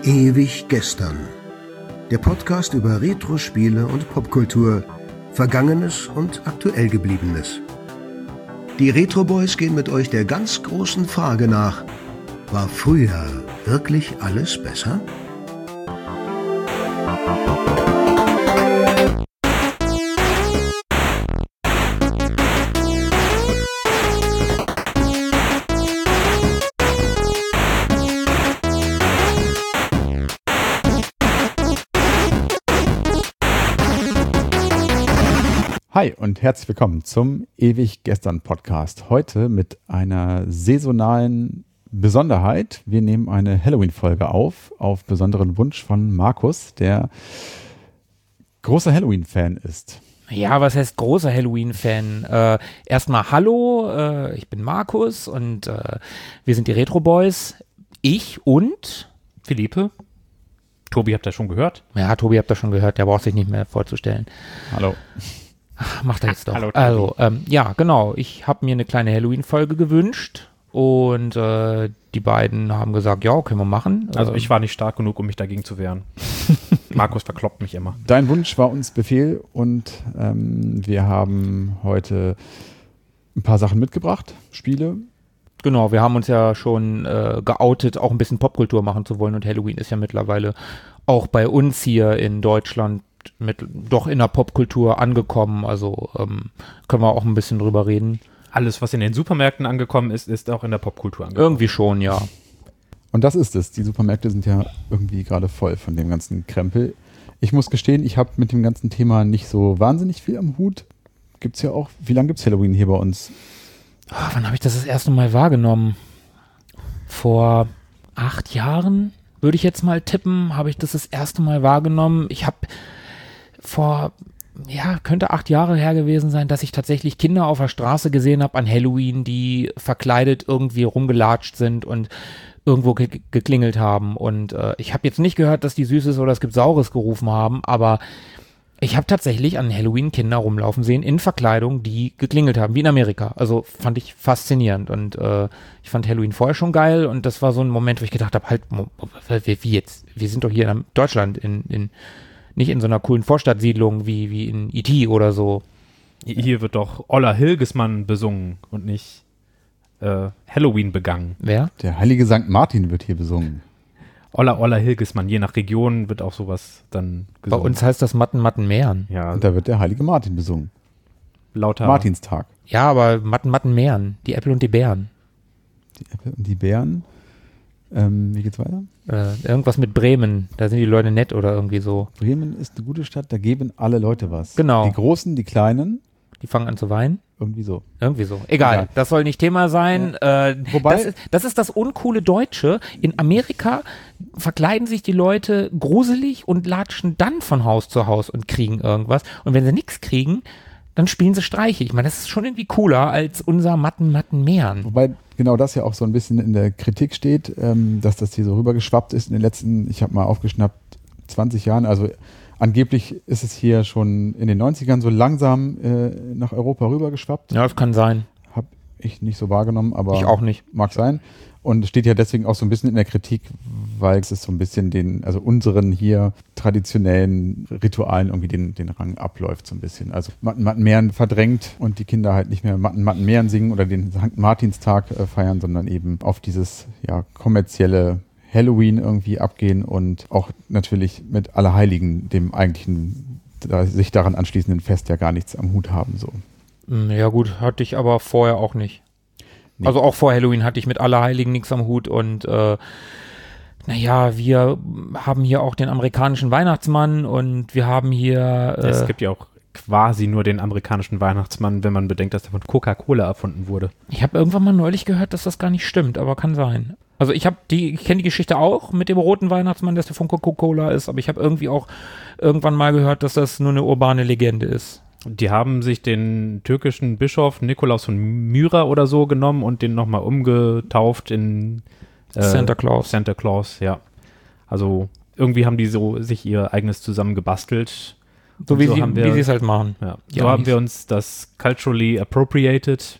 Ewig gestern. Der Podcast über Retro-Spiele und Popkultur, Vergangenes und aktuell Gebliebenes. Die Retro Boys gehen mit euch der ganz großen Frage nach: War früher wirklich alles besser? Hi und herzlich willkommen zum Ewig Gestern Podcast. Heute mit einer saisonalen Besonderheit. Wir nehmen eine Halloween-Folge auf besonderen Wunsch von Markus, der großer Halloween-Fan ist. Ja, was heißt großer Halloween-Fan? Erstmal hallo, ich bin Markus und wir sind die Retro Boys. Ich und Philippe. Tobi habt ihr schon gehört? Ja, Tobi habt ihr schon gehört, der braucht sich nicht mehr vorzustellen. Hallo. Macht er jetzt doch. Hallo, also, ja, genau. Ich habe mir eine kleine Halloween-Folge gewünscht und die beiden haben gesagt, ja, können wir machen. Also ich war nicht stark genug, um mich dagegen zu wehren. Markus verkloppt mich immer. Dein Wunsch war uns Befehl und wir haben heute ein paar Sachen mitgebracht, Spiele. Genau, wir haben uns ja schon geoutet, auch ein bisschen Popkultur machen zu wollen und Halloween ist ja mittlerweile auch bei uns hier in Deutschland doch in der Popkultur angekommen, also können wir auch ein bisschen drüber reden. Alles, was in den Supermärkten angekommen ist, ist auch in der Popkultur angekommen. Irgendwie schon, ja. Und das ist es. Die Supermärkte sind ja irgendwie gerade voll von dem ganzen Krempel. Ich muss gestehen, ich habe mit dem ganzen Thema nicht so wahnsinnig viel am Hut. Gibt's ja auch, wie lange gibt's Halloween hier bei uns? Wann habe ich das erste Mal wahrgenommen? Vor 8 Jahren, würde ich jetzt mal tippen, habe ich das erste Mal wahrgenommen. Ich habe könnte 8 Jahre her gewesen sein, dass ich tatsächlich Kinder auf der Straße gesehen habe an Halloween, die verkleidet irgendwie rumgelatscht sind und irgendwo geklingelt haben. Und ich habe jetzt nicht gehört, dass die Süßes oder es gibt Saures gerufen haben, aber ich habe tatsächlich an Halloween Kinder rumlaufen sehen in Verkleidung, die geklingelt haben, wie in Amerika. Also fand ich faszinierend und ich fand Halloween vorher schon geil und das war so ein Moment, wo ich gedacht habe, halt, wie jetzt? Wir sind doch hier in Deutschland, nicht in so einer coolen Vorstadtsiedlung wie in E.T. oder so. Hier wird doch Ola Hilgesmann besungen und nicht Halloween begangen. Wer? Der heilige Sankt Martin wird hier besungen. Ola Hilgesmann, je nach Region wird auch sowas dann gesungen. Bei uns heißt das Matten Meeren. Ja, Und da wird der heilige Martin besungen. lauter Martinstag. Ja, aber Matten Meeren, die Äpfel und die Beeren. Die Äpfel und die Beeren. Wie geht's weiter? Irgendwas mit Bremen, da sind die Leute nett oder irgendwie so. Bremen ist eine gute Stadt, da geben alle Leute was. Genau. Die Großen, die Kleinen, Die fangen an zu weinen. irgendwie so. Irgendwie so. Egal, Ja. das soll nicht Thema sein. Wobei- das ist das uncoole Deutsche. In Amerika verkleiden sich die Leute gruselig und latschen dann von Haus zu Haus und kriegen irgendwas. Und wenn sie nichts kriegen, dann spielen sie Streiche. Ich meine, das ist schon irgendwie cooler als unser Matten Meeren. Wobei genau das ja auch so ein bisschen in der Kritik steht, dass das hier so rübergeschwappt ist in den letzten, ich habe mal aufgeschnappt, 20 Jahren. Also angeblich ist es hier schon in den 90ern so langsam nach Europa rübergeschwappt. Ja, das kann sein. Habe ich nicht so wahrgenommen, aber Ich auch nicht. mag sein. Und es steht ja deswegen auch so ein bisschen in der Kritik, weil es ist so ein bisschen unseren hier traditionellen Ritualen irgendwie den Rang abläuft so ein bisschen. Also Mattenmeeren verdrängt und die Kinder halt nicht mehr Mattenmeeren singen oder den St. Martinstag feiern, sondern eben auf dieses kommerzielle Halloween irgendwie abgehen und auch natürlich mit Allerheiligen, dem eigentlichen sich daran anschließenden Fest ja gar nichts am Hut haben. So. Ja gut, hatte ich aber vorher auch nicht. Nee. Also auch vor Halloween hatte ich mit Allerheiligen nichts am Hut und wir haben hier auch den amerikanischen Weihnachtsmann und wir haben hier Es gibt ja auch quasi nur den amerikanischen Weihnachtsmann, wenn man bedenkt, dass der von Coca-Cola erfunden wurde. ich habe irgendwann mal neulich gehört, dass das gar nicht stimmt, aber kann sein. Also ich kenne die Geschichte auch mit dem roten Weihnachtsmann, dass der von Coca-Cola ist, aber ich habe irgendwie auch irgendwann mal gehört, dass das nur eine urbane Legende ist. Die haben sich den türkischen Bischof Nikolaus von Myra oder so genommen und den nochmal umgetauft in Santa Claus. Santa Claus, ja. Also irgendwie haben die so sich ihr eigenes zusammengebastelt. So Und wie so sie haben wir- es halt machen. Ja. Die So haben Amis. wir uns das culturally appropriated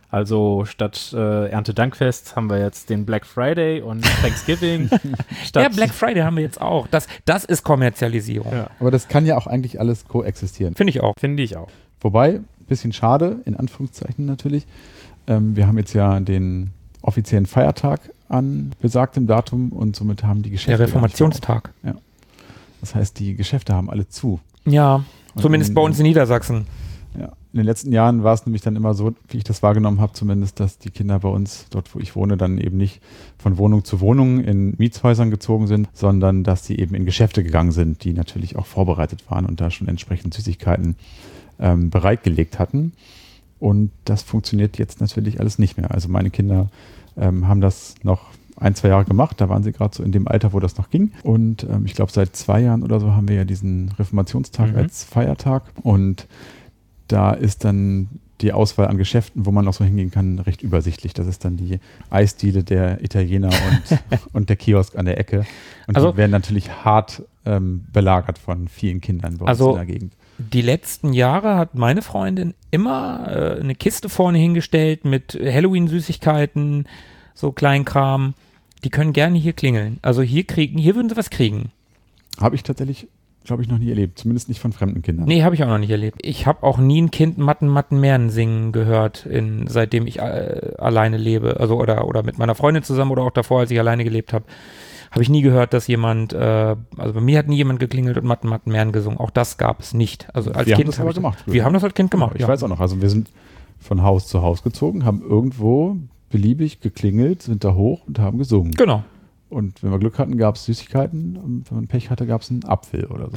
Also statt Erntedankfest haben wir jetzt den Black Friday und Thanksgiving. Ja, Black Friday haben wir jetzt auch. Das ist Kommerzialisierung. Ja. Aber das kann ja auch eigentlich alles koexistieren. Finde ich auch. Finde ich auch. Wobei, bisschen schade, in Anführungszeichen natürlich. Wir haben jetzt ja den offiziellen Feiertag an besagtem Datum und somit haben die Geschäfte. Der Reformationstag. Ja. Das heißt, die Geschäfte haben alle zu. Ja, Und zumindest bei uns in Niedersachsen. Ja. In den letzten Jahren war es nämlich dann immer so, wie ich das wahrgenommen habe, zumindest, dass die Kinder bei uns, dort wo ich wohne, dann eben nicht von Wohnung zu Wohnung in Mietshäusern gezogen sind, sondern dass sie eben in Geschäfte gegangen sind, die natürlich auch vorbereitet waren und da schon entsprechend Süßigkeiten bereitgelegt hatten. Und das funktioniert jetzt natürlich alles nicht mehr. Also meine Kinder haben das noch 1-2 Jahre gemacht. Da waren sie gerade so in dem Alter, wo das noch ging. Und ich glaube, seit 2 Jahren oder so haben wir ja diesen Reformationstag als Feiertag. Und da ist dann die Auswahl an Geschäften, wo man noch so hingehen kann, recht übersichtlich. Das ist dann die Eisdiele der Italiener und der Kiosk an der Ecke. Und also, die werden natürlich hart belagert von vielen Kindern bei uns in der Gegend. Die letzten Jahre hat meine Freundin immer eine Kiste vorne hingestellt mit Halloween-Süßigkeiten, so Kleinkram. Die können gerne hier klingeln. Also hier würden sie was kriegen. Habe ich tatsächlich, glaube ich, noch nie erlebt. Zumindest nicht von fremden Kindern. Nee, habe ich auch noch nicht erlebt. Ich habe auch nie ein Kind Matten Meeren singen gehört, seitdem ich alleine lebe. Also oder mit meiner Freundin zusammen oder auch davor, als ich alleine gelebt habe. Habe ich nie gehört, dass jemand, also bei mir hat nie jemand geklingelt und Matten Meeren gesungen. Auch das gab es nicht. Also als wir Kind haben das aber gemacht. Wir haben das als Kind gemacht, Ich weiß auch noch. Also wir sind von Haus zu Haus gezogen, haben irgendwo beliebig geklingelt, sind da hoch und haben gesungen. Genau. Und wenn wir Glück hatten, gab es Süßigkeiten und wenn man Pech hatte, gab es einen Apfel oder so.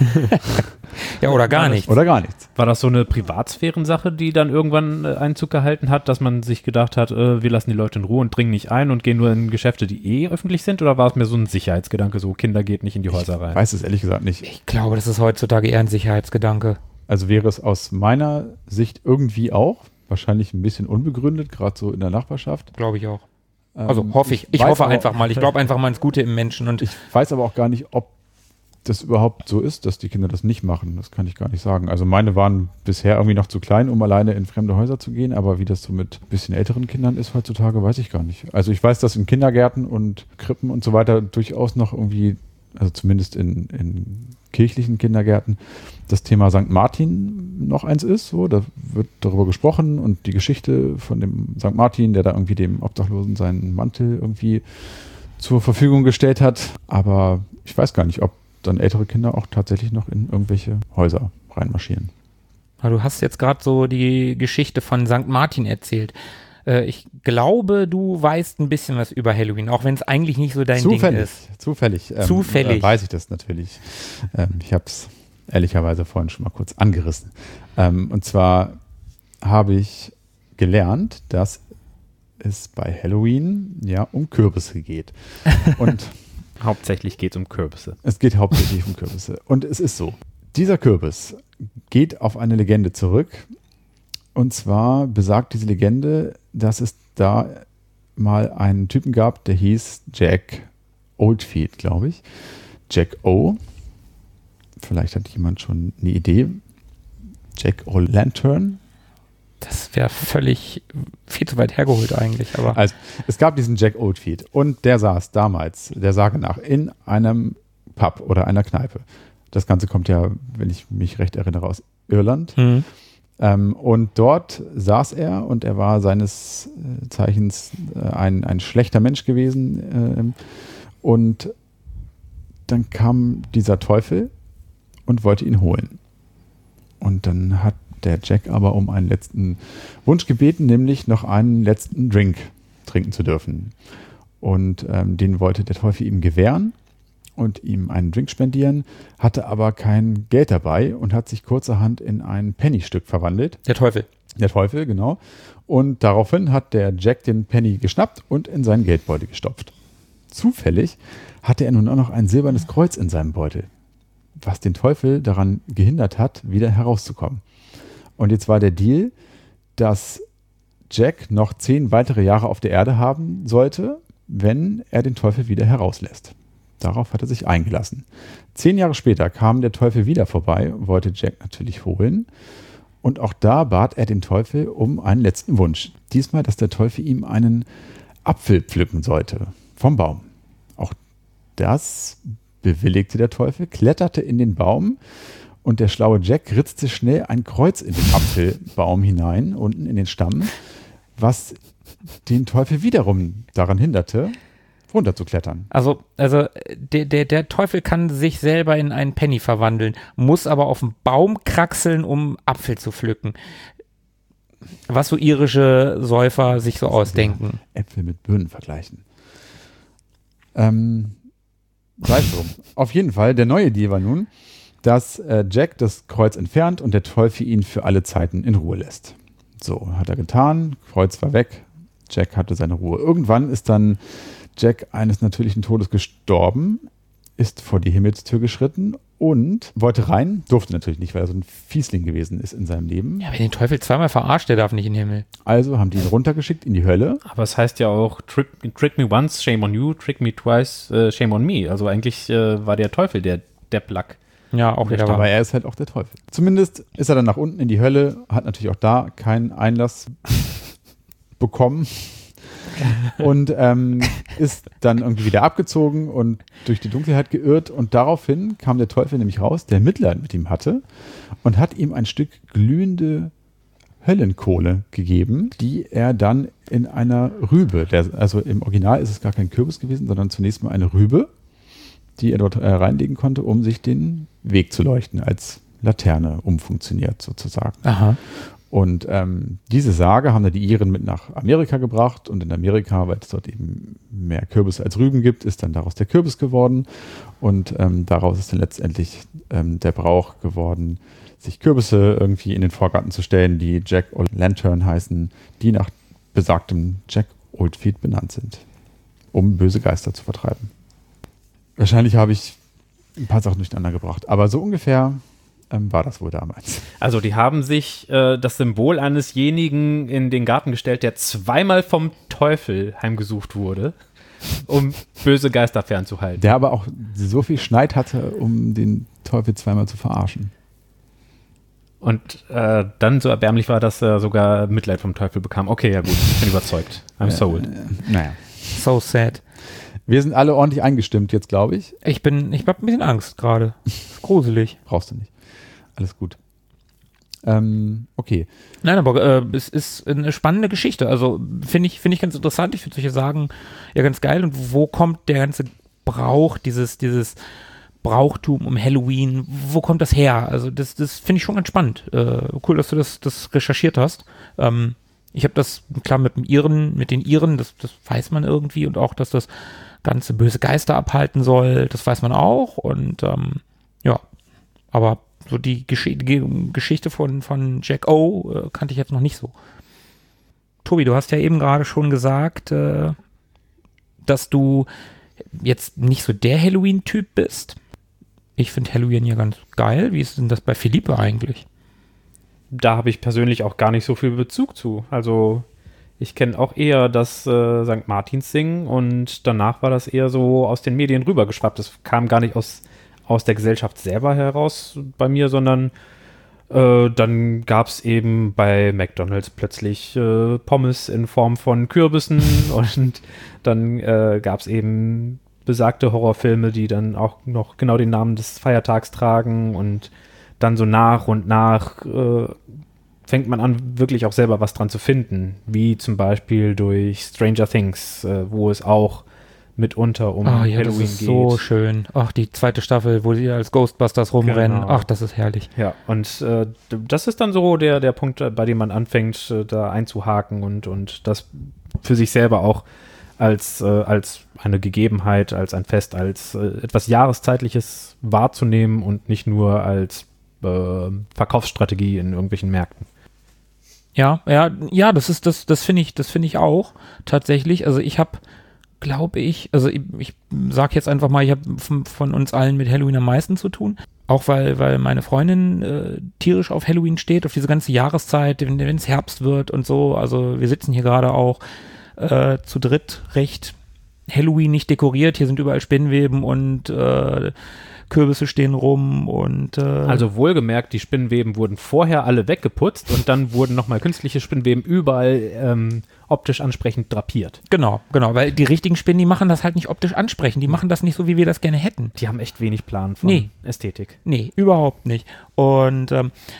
Ja, oder gar nichts. Oder gar nichts. War das so eine Privatsphärensache, die dann irgendwann Einzug gehalten hat, dass man sich gedacht hat, wir lassen die Leute in Ruhe und dringen nicht ein und gehen nur in Geschäfte, die öffentlich sind? Oder war es mehr so ein Sicherheitsgedanke, so Kinder geht nicht in die Häuser rein? Ich weiß es ehrlich gesagt nicht. Ich glaube, das ist heutzutage eher ein Sicherheitsgedanke. Also wäre es aus meiner Sicht irgendwie auch, wahrscheinlich ein bisschen unbegründet, gerade so in der Nachbarschaft. Glaube ich auch. Also hoffe ich. Ich hoffe einfach mal. Ich glaube einfach mal ins Gute im Menschen. Und ich weiß aber auch gar nicht, ob das überhaupt so ist, dass die Kinder das nicht machen. Das kann ich gar nicht sagen. Also meine waren bisher irgendwie noch zu klein, um alleine in fremde Häuser zu gehen. Aber wie das so mit ein bisschen älteren Kindern ist heutzutage, weiß ich gar nicht. Also ich weiß, dass in Kindergärten und Krippen und so weiter durchaus noch irgendwie, also zumindest in kirchlichen Kindergärten, das Thema St. Martin noch eins ist. So, da wird darüber gesprochen und die Geschichte von dem St. Martin, der da irgendwie dem Obdachlosen seinen Mantel irgendwie zur Verfügung gestellt hat. Aber ich weiß gar nicht, ob dann ältere Kinder auch tatsächlich noch in irgendwelche Häuser reinmarschieren. Du hast jetzt gerade so die Geschichte von St. Martin erzählt. Ich glaube, du weißt ein bisschen was über Halloween, auch wenn es eigentlich nicht so dein Ding ist. Zufällig. Weiß ich das natürlich. Ich habe es ehrlicherweise vorhin schon mal kurz angerissen. Und zwar habe ich gelernt, dass es bei Halloween ja um Kürbisse geht. Und hauptsächlich geht es um Kürbisse. Es geht hauptsächlich um Kürbisse. Und es ist so, dieser Kürbis geht auf eine Legende zurück. Und zwar besagt diese Legende, dass es da mal einen Typen gab, der hieß Jack Oldfield, glaube ich. Jack O. Vielleicht hat jemand schon eine Idee. Jack O'Lantern. Das wäre viel zu weit hergeholt eigentlich. Aber also es gab diesen Jack Oldfield und der saß damals, der Sage nach, in einem Pub oder einer Kneipe. Das Ganze kommt ja, wenn ich mich recht erinnere, aus Irland. Und dort saß er und er war seines Zeichens ein schlechter Mensch gewesen. Und dann kam dieser Teufel und wollte ihn holen. Und dann hat der Jack aber um einen letzten Wunsch gebeten, nämlich noch einen letzten Drink trinken zu dürfen. Und den wollte der Teufel ihm gewähren und ihm einen Drink spendieren, hatte aber kein Geld dabei und hat sich kurzerhand in ein Pennystück verwandelt. Der Teufel. Der Teufel, genau. Und daraufhin hat der Jack den Penny geschnappt und in seinen Geldbeutel gestopft. Zufällig hatte er nun auch noch ein silbernes Kreuz in seinem Beutel, was den Teufel daran gehindert hat, wieder herauszukommen. Und jetzt war der Deal, dass Jack noch 10 weitere Jahre auf der Erde haben sollte, wenn er den Teufel wieder herauslässt. Darauf hat er sich eingelassen. 10 Jahre später kam der Teufel wieder vorbei, wollte Jack natürlich holen. Und auch da bat er den Teufel um einen letzten Wunsch. Diesmal, dass der Teufel ihm einen Apfel pflücken sollte vom Baum. Auch das bewilligte der Teufel, kletterte in den Baum und der schlaue Jack ritzte schnell ein Kreuz in den Apfelbaum hinein, unten in den Stamm, was den Teufel wiederum daran hinderte, runterzuklettern. Also der Teufel kann sich selber in einen Penny verwandeln, muss aber auf den Baum kraxeln, um Apfel zu pflücken. Was so irische Säufer sich so ausdenken. Äpfel mit Birnen vergleichen. Sei es drum. Auf jeden Fall, der neue Deal war nun, dass Jack das Kreuz entfernt und der Teufel ihn für alle Zeiten in Ruhe lässt. So, hat er getan, Kreuz war weg, Jack hatte seine Ruhe. Irgendwann ist dann Jack eines natürlichen Todes gestorben, ist vor die Himmelstür geschritten und wollte rein, durfte natürlich nicht, weil er so ein Fiesling gewesen ist in seinem Leben. Ja, wenn den Teufel zweimal verarscht, der darf nicht in den Himmel. Also haben die ihn runtergeschickt in die Hölle. Aber es heißt ja auch, trick me once, shame on you, trick me twice, shame on me. Also eigentlich war der Teufel der Depp-Lack. Ja, auch wieder Aber er ist halt auch der Teufel. Zumindest ist er dann nach unten in die Hölle, hat natürlich auch da keinen Einlass bekommen und ist dann irgendwie wieder abgezogen und durch die Dunkelheit geirrt und daraufhin kam der Teufel nämlich raus, der Mitleid mit ihm hatte und hat ihm ein Stück glühende Höllenkohle gegeben, die er dann in einer Rübe, also im Original ist es gar kein Kürbis gewesen, sondern zunächst mal eine Rübe, die er dort reinlegen konnte, um sich den Weg zu leuchten, als Laterne umfunktioniert sozusagen. Aha. Und diese Sage haben da die Iren mit nach Amerika gebracht und in Amerika, weil es dort eben mehr Kürbis als Rüben gibt, ist dann daraus der Kürbis geworden und daraus ist dann letztendlich der Brauch geworden, sich Kürbisse irgendwie in den Vorgarten zu stellen, die Jack O'Lantern heißen, die nach besagtem Jack Oldfield benannt sind, um böse Geister zu vertreiben. Wahrscheinlich habe ich ein paar Sachen durcheinander gebracht, aber so ungefähr war das wohl damals. Also die haben sich das Symbol einesjenigen in den Garten gestellt, der zweimal vom Teufel heimgesucht wurde, um böse Geister fernzuhalten. Der aber auch so viel Schneid hatte, um den Teufel zweimal zu verarschen. Und dann so erbärmlich war, dass er sogar Mitleid vom Teufel bekam. Okay, ja gut, ich bin überzeugt. I'm sold. Naja. So sad. Wir sind alle ordentlich eingestimmt jetzt, glaube ich. Ich hab ein bisschen Angst gerade. Gruselig. Brauchst du nicht. Alles gut. Okay. Nein, aber es ist eine spannende Geschichte. Also finde ich ganz interessant. Ich würde solche sagen, ja, ganz geil. Und wo kommt der ganze Brauch, dieses Brauchtum um Halloween, wo kommt das her? Also das finde ich schon ganz spannend. Cool, dass du das recherchiert hast. Ich habe das, klar, mit den Iren, das weiß man irgendwie und auch, dass das ganze böse Geister abhalten soll, das weiß man auch und ja, aber so die Geschichte von Jack O kannte ich jetzt noch nicht so. Tobi, du hast ja eben gerade schon gesagt, dass du jetzt nicht so der Halloween-Typ bist. Ich finde Halloween ja ganz geil. Wie ist denn das bei Philippe eigentlich? Da habe ich persönlich auch gar nicht so viel Bezug zu. Also ich kenne auch eher das St. Martins Singen und danach war das eher so aus den Medien rübergeschwappt. Das kam gar nicht aus der Gesellschaft selber heraus bei mir, sondern dann gab es eben bei McDonald's plötzlich Pommes in Form von Kürbissen und dann gab es eben besagte Horrorfilme, die dann auch noch genau den Namen des Feiertags tragen und dann so nach und nach fängt man an, wirklich auch selber was dran zu finden, wie zum Beispiel durch Stranger Things, wo es auch mitunter um Halloween das ist geht. So schön. Ach, die zweite Staffel, wo sie als Ghostbusters rumrennen. Genau. Ach, das ist herrlich. Ja, und das ist dann so der Punkt, bei dem man anfängt, da einzuhaken und das für sich selber auch als eine Gegebenheit, als ein Fest, als etwas Jahreszeitliches wahrzunehmen und nicht nur als Verkaufsstrategie in irgendwelchen Märkten. Ja, das finde ich auch tatsächlich. Also ich habe, glaube ich sage jetzt einfach mal, ich habe von uns allen mit Halloween am meisten zu tun. Auch weil meine Freundin tierisch auf Halloween steht, auf diese ganze Jahreszeit, wenn es Herbst wird und so. Also wir sitzen hier gerade auch zu dritt recht Halloween nicht dekoriert. Hier sind überall Spinnweben und Kürbisse stehen rum und Also wohlgemerkt, die Spinnenweben wurden vorher alle weggeputzt und dann wurden nochmal künstliche Spinnenweben überall optisch ansprechend drapiert. Genau, weil die richtigen Spinnen, die machen das halt nicht optisch ansprechend, die machen das nicht so, wie wir das gerne hätten. Die haben echt wenig Plan von Ästhetik. Nee, überhaupt nicht. Und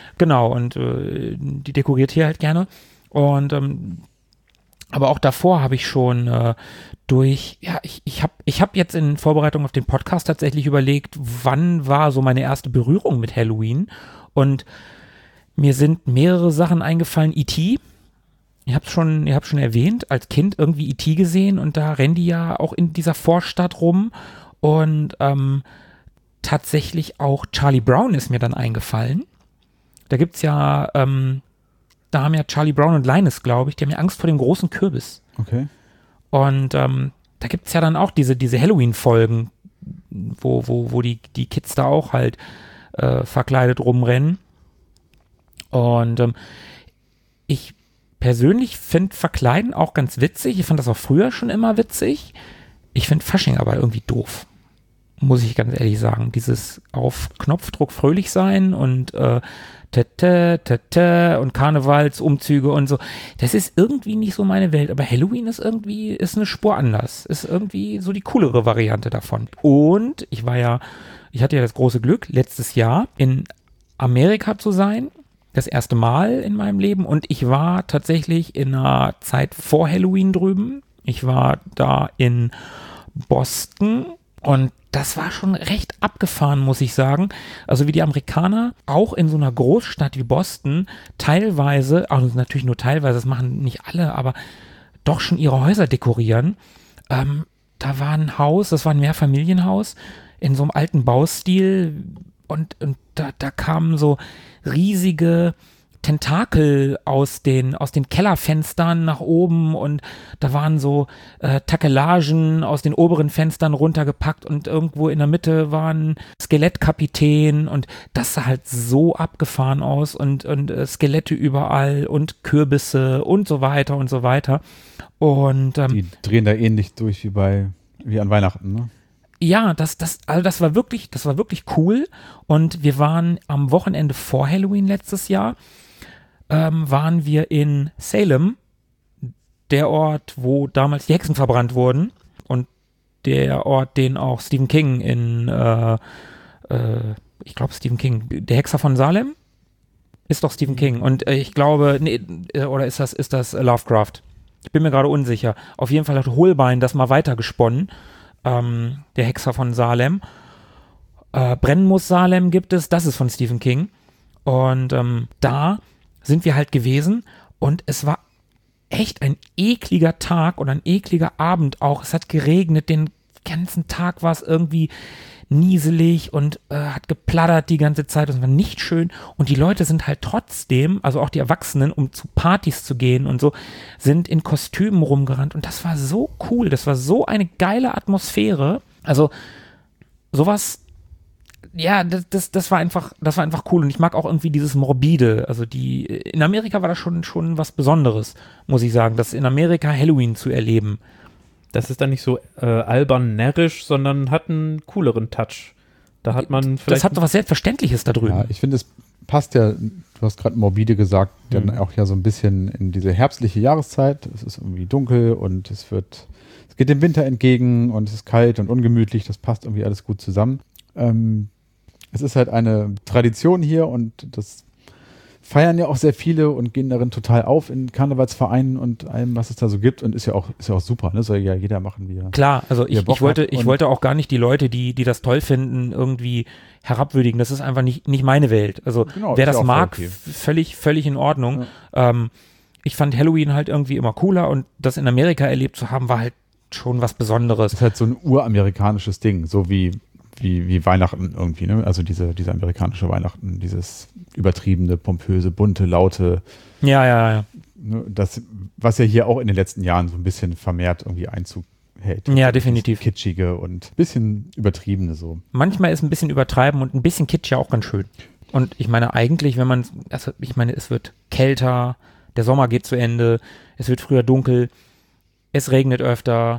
die dekoriert hier halt gerne. Und aber auch davor habe ich schon ich habe jetzt in Vorbereitung auf den Podcast tatsächlich überlegt, wann war so meine erste Berührung mit Halloween. Und mir sind mehrere Sachen eingefallen. E.T., ihr habt schon erwähnt, als Kind irgendwie E.T. gesehen und da rennen die ja auch in dieser Vorstadt rum. Und tatsächlich auch Charlie Brown ist mir dann eingefallen. Da gibt's ja da haben ja Charlie Brown und Linus, glaube ich, die haben ja Angst vor dem großen Kürbis. Okay. Und da gibt es ja dann auch diese Halloween-Folgen, wo die Kids da auch halt verkleidet rumrennen. Und ich persönlich finde Verkleiden auch ganz witzig. Ich fand das auch früher schon immer witzig. Ich finde Fasching aber irgendwie doof. Muss ich ganz ehrlich sagen. Dieses auf Knopfdruck fröhlich sein und und Karnevalsumzüge und so. Das ist irgendwie nicht so meine Welt, aber Halloween ist eine Spur anders. Ist irgendwie so die coolere Variante davon. Und ich hatte ja das große Glück, letztes Jahr in Amerika zu sein. Das erste Mal in meinem Leben. Und ich war tatsächlich in einer Zeit vor Halloween drüben. Ich war da in Boston und das war schon recht abgefahren, muss ich sagen. Also wie die Amerikaner auch in so einer Großstadt wie Boston teilweise, also natürlich nur teilweise, das machen nicht alle, aber doch schon ihre Häuser dekorieren. Da war ein Haus, das war ein Mehrfamilienhaus in so einem alten Baustil und da kamen so riesige Tentakel aus den Kellerfenstern nach oben und da waren so Takelagen aus den oberen Fenstern runtergepackt und irgendwo in der Mitte war ein Skelettkapitän und das sah halt so abgefahren aus und Skelette überall und Kürbisse und so weiter und so weiter. Und die drehen da ähnlich durch wie an Weihnachten, ne? Ja, das war wirklich cool und wir waren am Wochenende vor Halloween letztes Jahr waren wir in Salem, der Ort, wo damals die Hexen verbrannt wurden und der Ort, den auch Stephen King der Hexer von Salem ist doch Stephen King und ich glaube, oder ist das Lovecraft? Ich bin mir gerade unsicher. Auf jeden Fall hat Holbein das mal weitergesponnen, der Hexer von Salem. Brennen muss Salem gibt es, das ist von Stephen King und da sind wir halt gewesen und es war echt ein ekliger Tag und ein ekliger Abend auch. Es hat geregnet, den ganzen Tag war es irgendwie nieselig und hat geplattert die ganze Zeit. Das war nicht schön und die Leute sind halt trotzdem, also auch die Erwachsenen, um zu Partys zu gehen und so, sind in Kostümen rumgerannt und das war so cool. Das war so eine geile Atmosphäre. Also sowas. Ja, das war einfach cool und ich mag auch irgendwie dieses Morbide, also in Amerika war das schon was Besonderes, muss ich sagen, das in Amerika Halloween zu erleben. Das ist dann nicht so albern närrisch, sondern hat einen cooleren Touch. Da hat man vielleicht... Das hat so was Selbstverständliches da drüben. Ja, ich finde, es passt ja, du hast gerade morbide gesagt, dann auch ja so ein bisschen in diese herbstliche Jahreszeit. Es ist irgendwie dunkel und es geht dem Winter entgegen und es ist kalt und ungemütlich, das passt irgendwie alles gut zusammen. Es ist halt eine Tradition hier und das feiern ja auch sehr viele und gehen darin total auf in Karnevalsvereinen und allem, was es da so gibt und ist ja auch super, ne? Soll ja jeder machen, wie er. Klar, also ich wollte auch gar nicht die Leute, die das toll finden, irgendwie herabwürdigen. Das ist einfach nicht meine Welt. Also genau, wer das ja mag, okay. völlig in Ordnung. Ja. Ich fand Halloween halt irgendwie immer cooler und das in Amerika erlebt zu haben, war halt schon was Besonderes. Das ist halt so ein uramerikanisches Ding, so wie Weihnachten irgendwie, ne? Also diese amerikanische Weihnachten, dieses übertriebene, pompöse, bunte, laute. Ja. Ne? Das, was ja hier auch in den letzten Jahren so ein bisschen vermehrt irgendwie Einzug hält. Ja, definitiv. Kitschige und ein bisschen übertriebene so. Manchmal ist ein bisschen übertreiben und ein bisschen Kitsch ja auch ganz schön. Und ich meine eigentlich, es wird kälter, der Sommer geht zu Ende, es wird früher dunkel, es regnet öfter.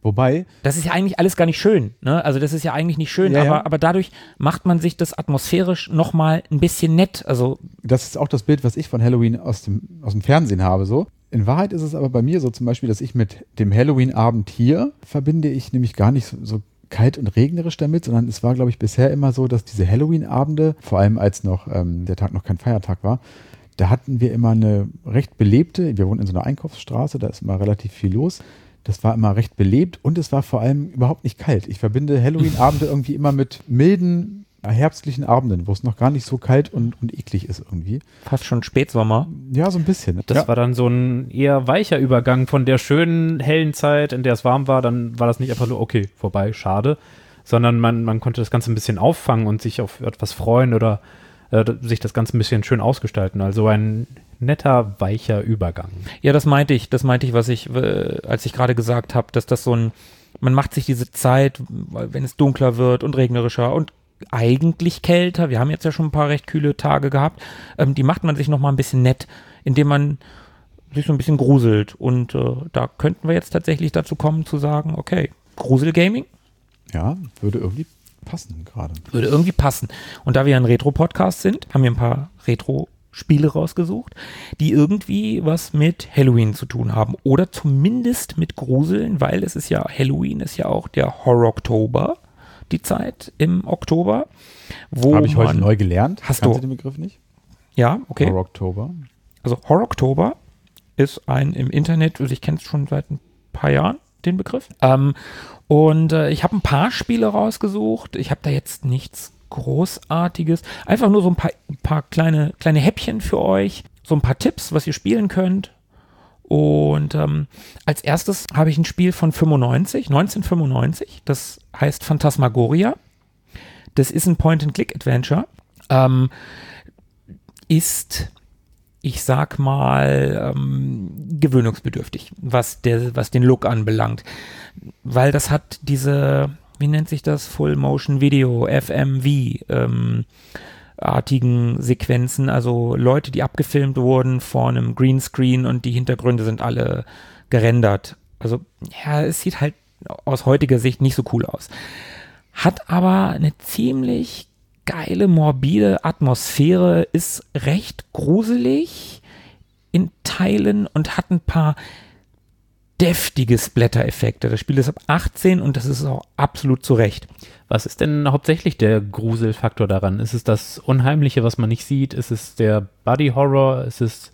Wobei, das ist ja eigentlich alles gar nicht schön, ne? Also das ist ja eigentlich nicht schön, Ja, ja. aber dadurch macht man sich das atmosphärisch nochmal ein bisschen nett. Also das ist auch das Bild, was ich von Halloween aus dem Fernsehen habe, so. In Wahrheit ist es aber bei mir so zum Beispiel, dass ich mit dem Halloween-Abend hier verbinde ich nämlich gar nicht so kalt und regnerisch damit, sondern es war, glaube ich, bisher immer so, dass diese Halloween-Abende, vor allem als noch der Tag noch kein Feiertag war, da hatten wir immer eine recht belebte, wir wohnen in so einer Einkaufsstraße, da ist immer relativ viel los. Das war immer recht belebt und es war vor allem überhaupt nicht kalt. Ich verbinde Halloween-Abende irgendwie immer mit milden, herbstlichen Abenden, wo es noch gar nicht so kalt und eklig ist irgendwie. fast schon Spätsommer. Ja, so ein bisschen. Das war dann so ein eher weicher Übergang von der schönen, hellen Zeit, in der es warm war. Dann war das nicht einfach nur, okay, vorbei, schade, sondern man konnte das Ganze ein bisschen auffangen und sich auf etwas freuen oder sich das Ganze ein bisschen schön ausgestalten. Also ein netter, weicher Übergang. Ja, das meinte ich, als ich gerade gesagt habe, dass das so ein, man macht sich diese Zeit, wenn es dunkler wird und regnerischer und eigentlich kälter, wir haben jetzt ja schon ein paar recht kühle Tage gehabt, die macht man sich nochmal ein bisschen nett, indem man sich so ein bisschen gruselt und da könnten wir jetzt tatsächlich dazu kommen zu sagen, okay, Gruselgaming Ja, würde irgendwie passen gerade. würde irgendwie passen. Und da wir ein Retro-Podcast sind, haben wir ein paar Retro-Spiele rausgesucht, die irgendwie was mit Halloween zu tun haben oder zumindest mit Gruseln, weil es ist ja, Halloween ist ja auch der Horror-Oktober, die Zeit im Oktober, wo Habe ich heute man- neu gelernt. Hast Kannst du- den Begriff nicht? Ja, okay. Horror Oktober. Also Horror-Oktober ist ein im Internet, also ich kenne es schon seit ein paar Jahren, den Begriff. Und ich habe ein paar Spiele rausgesucht. Ich habe da jetzt nichts Großartiges. Einfach nur so ein paar kleine Häppchen für euch. So ein paar Tipps, was ihr spielen könnt. Und als erstes habe ich ein Spiel von 1995. Das heißt Phantasmagoria. Das ist ein Point-and-Click-Adventure. Ist, ich sag mal, gewöhnungsbedürftig, was den Look anbelangt. Weil das hat diese, wie nennt sich das? Full-Motion-Video, FMV, artigen Sequenzen, also Leute, die abgefilmt wurden vor einem Greenscreen und die Hintergründe sind alle gerendert. Also, ja, es sieht halt aus heutiger Sicht nicht so cool aus. Hat aber eine ziemlich geile, morbide Atmosphäre, ist recht gruselig in Teilen und hat ein paar deftige Splatter-Effekte. Das Spiel ist ab 18 und das ist auch absolut zu Recht. Was ist denn hauptsächlich der Gruselfaktor daran? Ist es das Unheimliche, was man nicht sieht? Ist es der Body-Horror?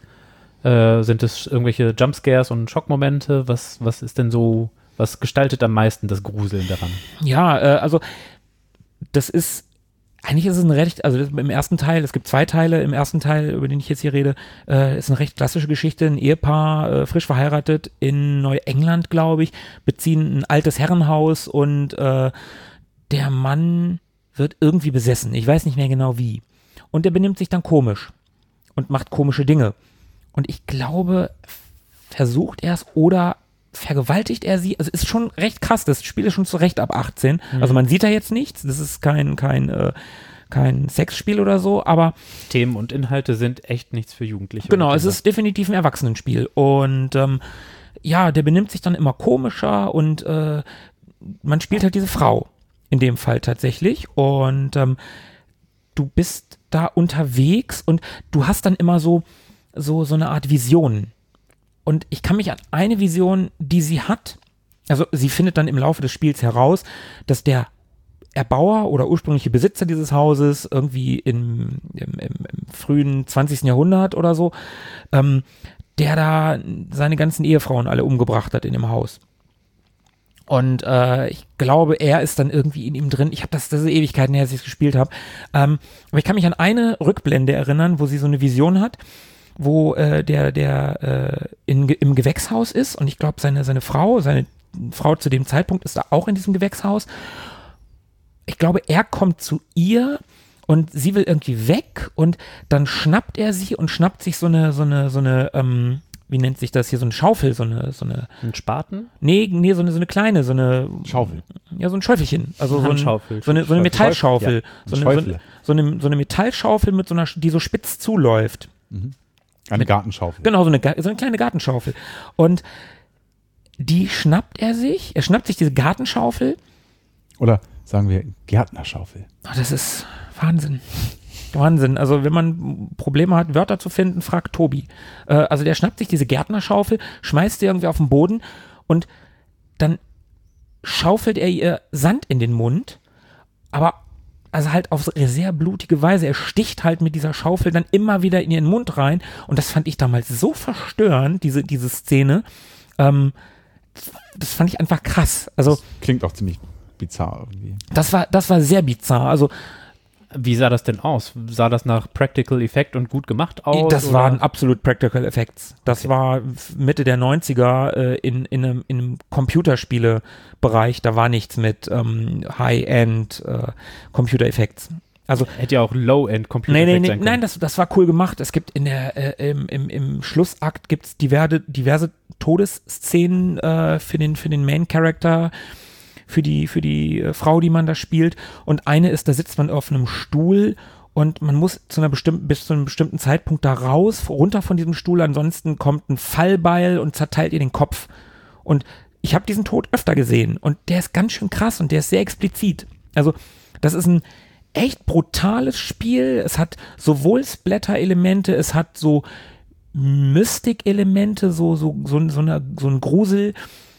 Sind es irgendwelche Jumpscares und Schockmomente? Was ist denn so, was gestaltet am meisten das Gruseln daran? Ja, also das ist, eigentlich ist es ein recht, also im ersten Teil, es gibt 2 Teile, im ersten Teil, über den ich jetzt hier rede, ist eine recht klassische Geschichte, ein Ehepaar, frisch verheiratet in Neuengland, glaube ich, beziehen ein altes Herrenhaus und der Mann wird irgendwie besessen, ich weiß nicht mehr genau wie. Und der benimmt sich dann komisch und macht komische Dinge. Und ich glaube, versucht er es oder vergewaltigt er sie? Also ist schon recht krass, das Spiel ist schon zu Recht ab 18. Also man sieht da jetzt nichts, das ist kein Sexspiel oder so, aber Themen und Inhalte sind echt nichts für Jugendliche. genau, und es Kinder. ist definitiv ein Erwachsenenspiel. Und ja, der benimmt sich dann immer komischer und man spielt halt diese Frau in dem Fall tatsächlich und du bist da unterwegs und du hast dann immer so eine Art Vision. Und ich kann mich an eine Vision, die sie hat, also sie findet dann im Laufe des Spiels heraus, dass der Erbauer oder ursprüngliche Besitzer dieses Hauses irgendwie im frühen 20. Jahrhundert oder so, der da seine ganzen Ehefrauen alle umgebracht hat in dem Haus. Und ich glaube, er ist dann irgendwie in ihm drin. Ich habe das ist Ewigkeiten her, als ich es gespielt habe. Aber ich kann mich an eine Rückblende erinnern, wo sie so eine Vision hat, wo der im Gewächshaus ist und ich glaube, seine Frau zu dem Zeitpunkt ist da auch in diesem Gewächshaus. Ich glaube, er kommt zu ihr und sie will irgendwie weg und dann schnappt er sie und schnappt sich so eine wie nennt sich das hier, so eine Schaufel, so eine Ein Spaten? nee, so eine kleine, so eine Schaufel. ja, so ein Schäufelchen, also Handschaufel. so eine Metallschaufel, Ja, so eine Metallschaufel mit die so spitz zuläuft. Eine Gartenschaufel. Genau, so eine kleine Gartenschaufel. Und die schnappt er sich diese Gartenschaufel. Oder sagen wir Gärtnerschaufel. Oh, das ist Wahnsinn. Wahnsinn. Also wenn man Probleme hat, Wörter zu finden, fragt Tobi. Also der schnappt sich diese Gärtnerschaufel, schmeißt sie irgendwie auf den Boden und dann schaufelt er ihr Sand in den Mund, aber also halt auf sehr blutige Weise. Er sticht halt mit dieser Schaufel dann immer wieder in ihren Mund rein und das fand ich damals so verstörend, diese Szene. Das fand ich einfach krass. Also Das klingt auch ziemlich bizarr irgendwie. das war sehr bizarr. Also Wie sah das denn aus? Sah das nach Practical Effect und gut gemacht aus? das waren absolut Practical Effects. Das war Mitte der 90er in einem Computerspiele-Bereich. Da war nichts mit High-End Computer Effects. Also Hätte ja auch Low-End Computer nee, Effects sein können. nein, das war cool gemacht. Es gibt im Schlussakt gibt's diverse Todesszenen für den Main Character, für die Frau, die man da spielt. Und eine ist, da sitzt man auf einem Stuhl und man muss bis zu einem bestimmten Zeitpunkt da runter von diesem Stuhl, ansonsten kommt ein Fallbeil und zerteilt ihr den Kopf. Und ich habe diesen Tod öfter gesehen und der ist ganz schön krass und der ist sehr explizit. Also das ist ein echt brutales Spiel. Es hat sowohl Splatter-Elemente, es hat so Mystik-Elemente, so ein Grusel,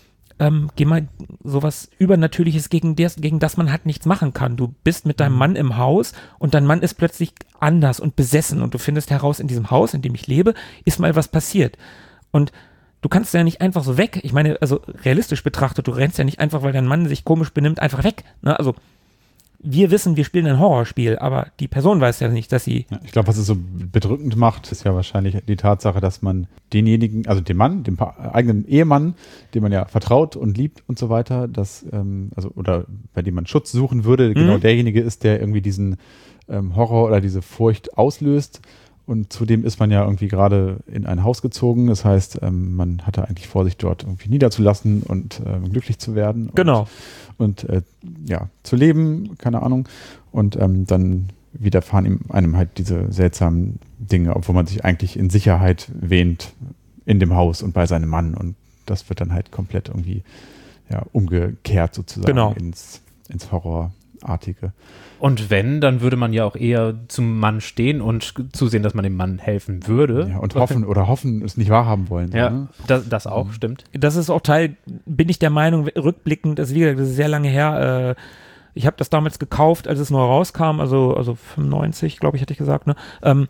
sowas Übernatürliches, gegen das man halt nichts machen kann. Du bist mit deinem Mann im Haus und dein Mann ist plötzlich anders und besessen und du findest heraus, in diesem Haus, in dem ich lebe, ist mal was passiert. Und du kannst ja nicht einfach so weg. Ich meine, also realistisch betrachtet, du rennst ja nicht einfach, weil dein Mann sich komisch benimmt, einfach weg. Ne? Also wir wissen, wir spielen ein Horrorspiel, aber die Person weiß ja nicht, dass sie... Ja, ich glaube, was es so bedrückend macht, ist ja wahrscheinlich die Tatsache, dass man denjenigen, also dem Mann, dem eigenen Ehemann, dem man ja vertraut und liebt und so weiter, oder bei dem man Schutz suchen würde, genau derjenige ist, der irgendwie diesen Horror oder diese Furcht auslöst. Und zudem ist man ja irgendwie gerade in ein Haus gezogen. Das heißt, man hatte eigentlich vor, sich dort irgendwie niederzulassen und glücklich zu werden. Genau. Und zu leben, keine Ahnung. Und dann widerfahren einem halt diese seltsamen Dinge, obwohl man sich eigentlich in Sicherheit wähnt in dem Haus und bei seinem Mann. Und das wird dann halt komplett irgendwie umgekehrt sozusagen ins Horrorartige. Und wenn, dann würde man ja auch eher zum Mann stehen und zusehen, dass man dem Mann helfen würde. Ja, und hoffen, es nicht wahrhaben wollen. Ja, ne? das auch, stimmt. Das ist auch bin ich der Meinung, rückblickend, das ist sehr lange her, ich habe das damals gekauft, als es neu rauskam, also 95, glaube ich, hatte ich gesagt, ne?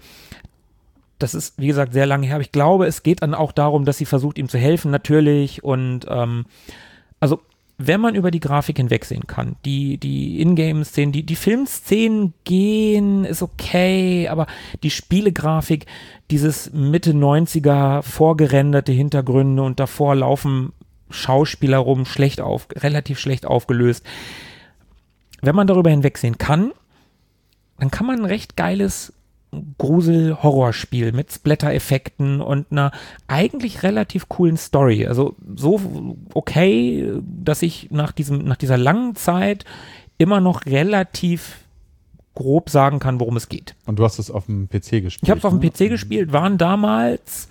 Das ist, wie gesagt, sehr lange her, aber ich glaube, es geht dann auch darum, dass sie versucht, ihm zu helfen, natürlich, und also wenn man über die Grafik hinwegsehen kann, die Ingame-Szenen, die Filmszenen gehen, ist okay, aber die Spielegrafik, dieses Mitte 90er vorgerenderte Hintergründe und davor laufen Schauspieler rum, relativ schlecht aufgelöst. Wenn man darüber hinwegsehen kann, dann kann man ein recht geiles Grusel-Horrorspiel mit Splatter-Effekten und einer eigentlich relativ coolen Story. Also so okay, dass ich nach dieser langen Zeit immer noch relativ grob sagen kann, worum es geht. Und du hast es auf dem PC gespielt? Ich habe es auf dem PC gespielt, waren damals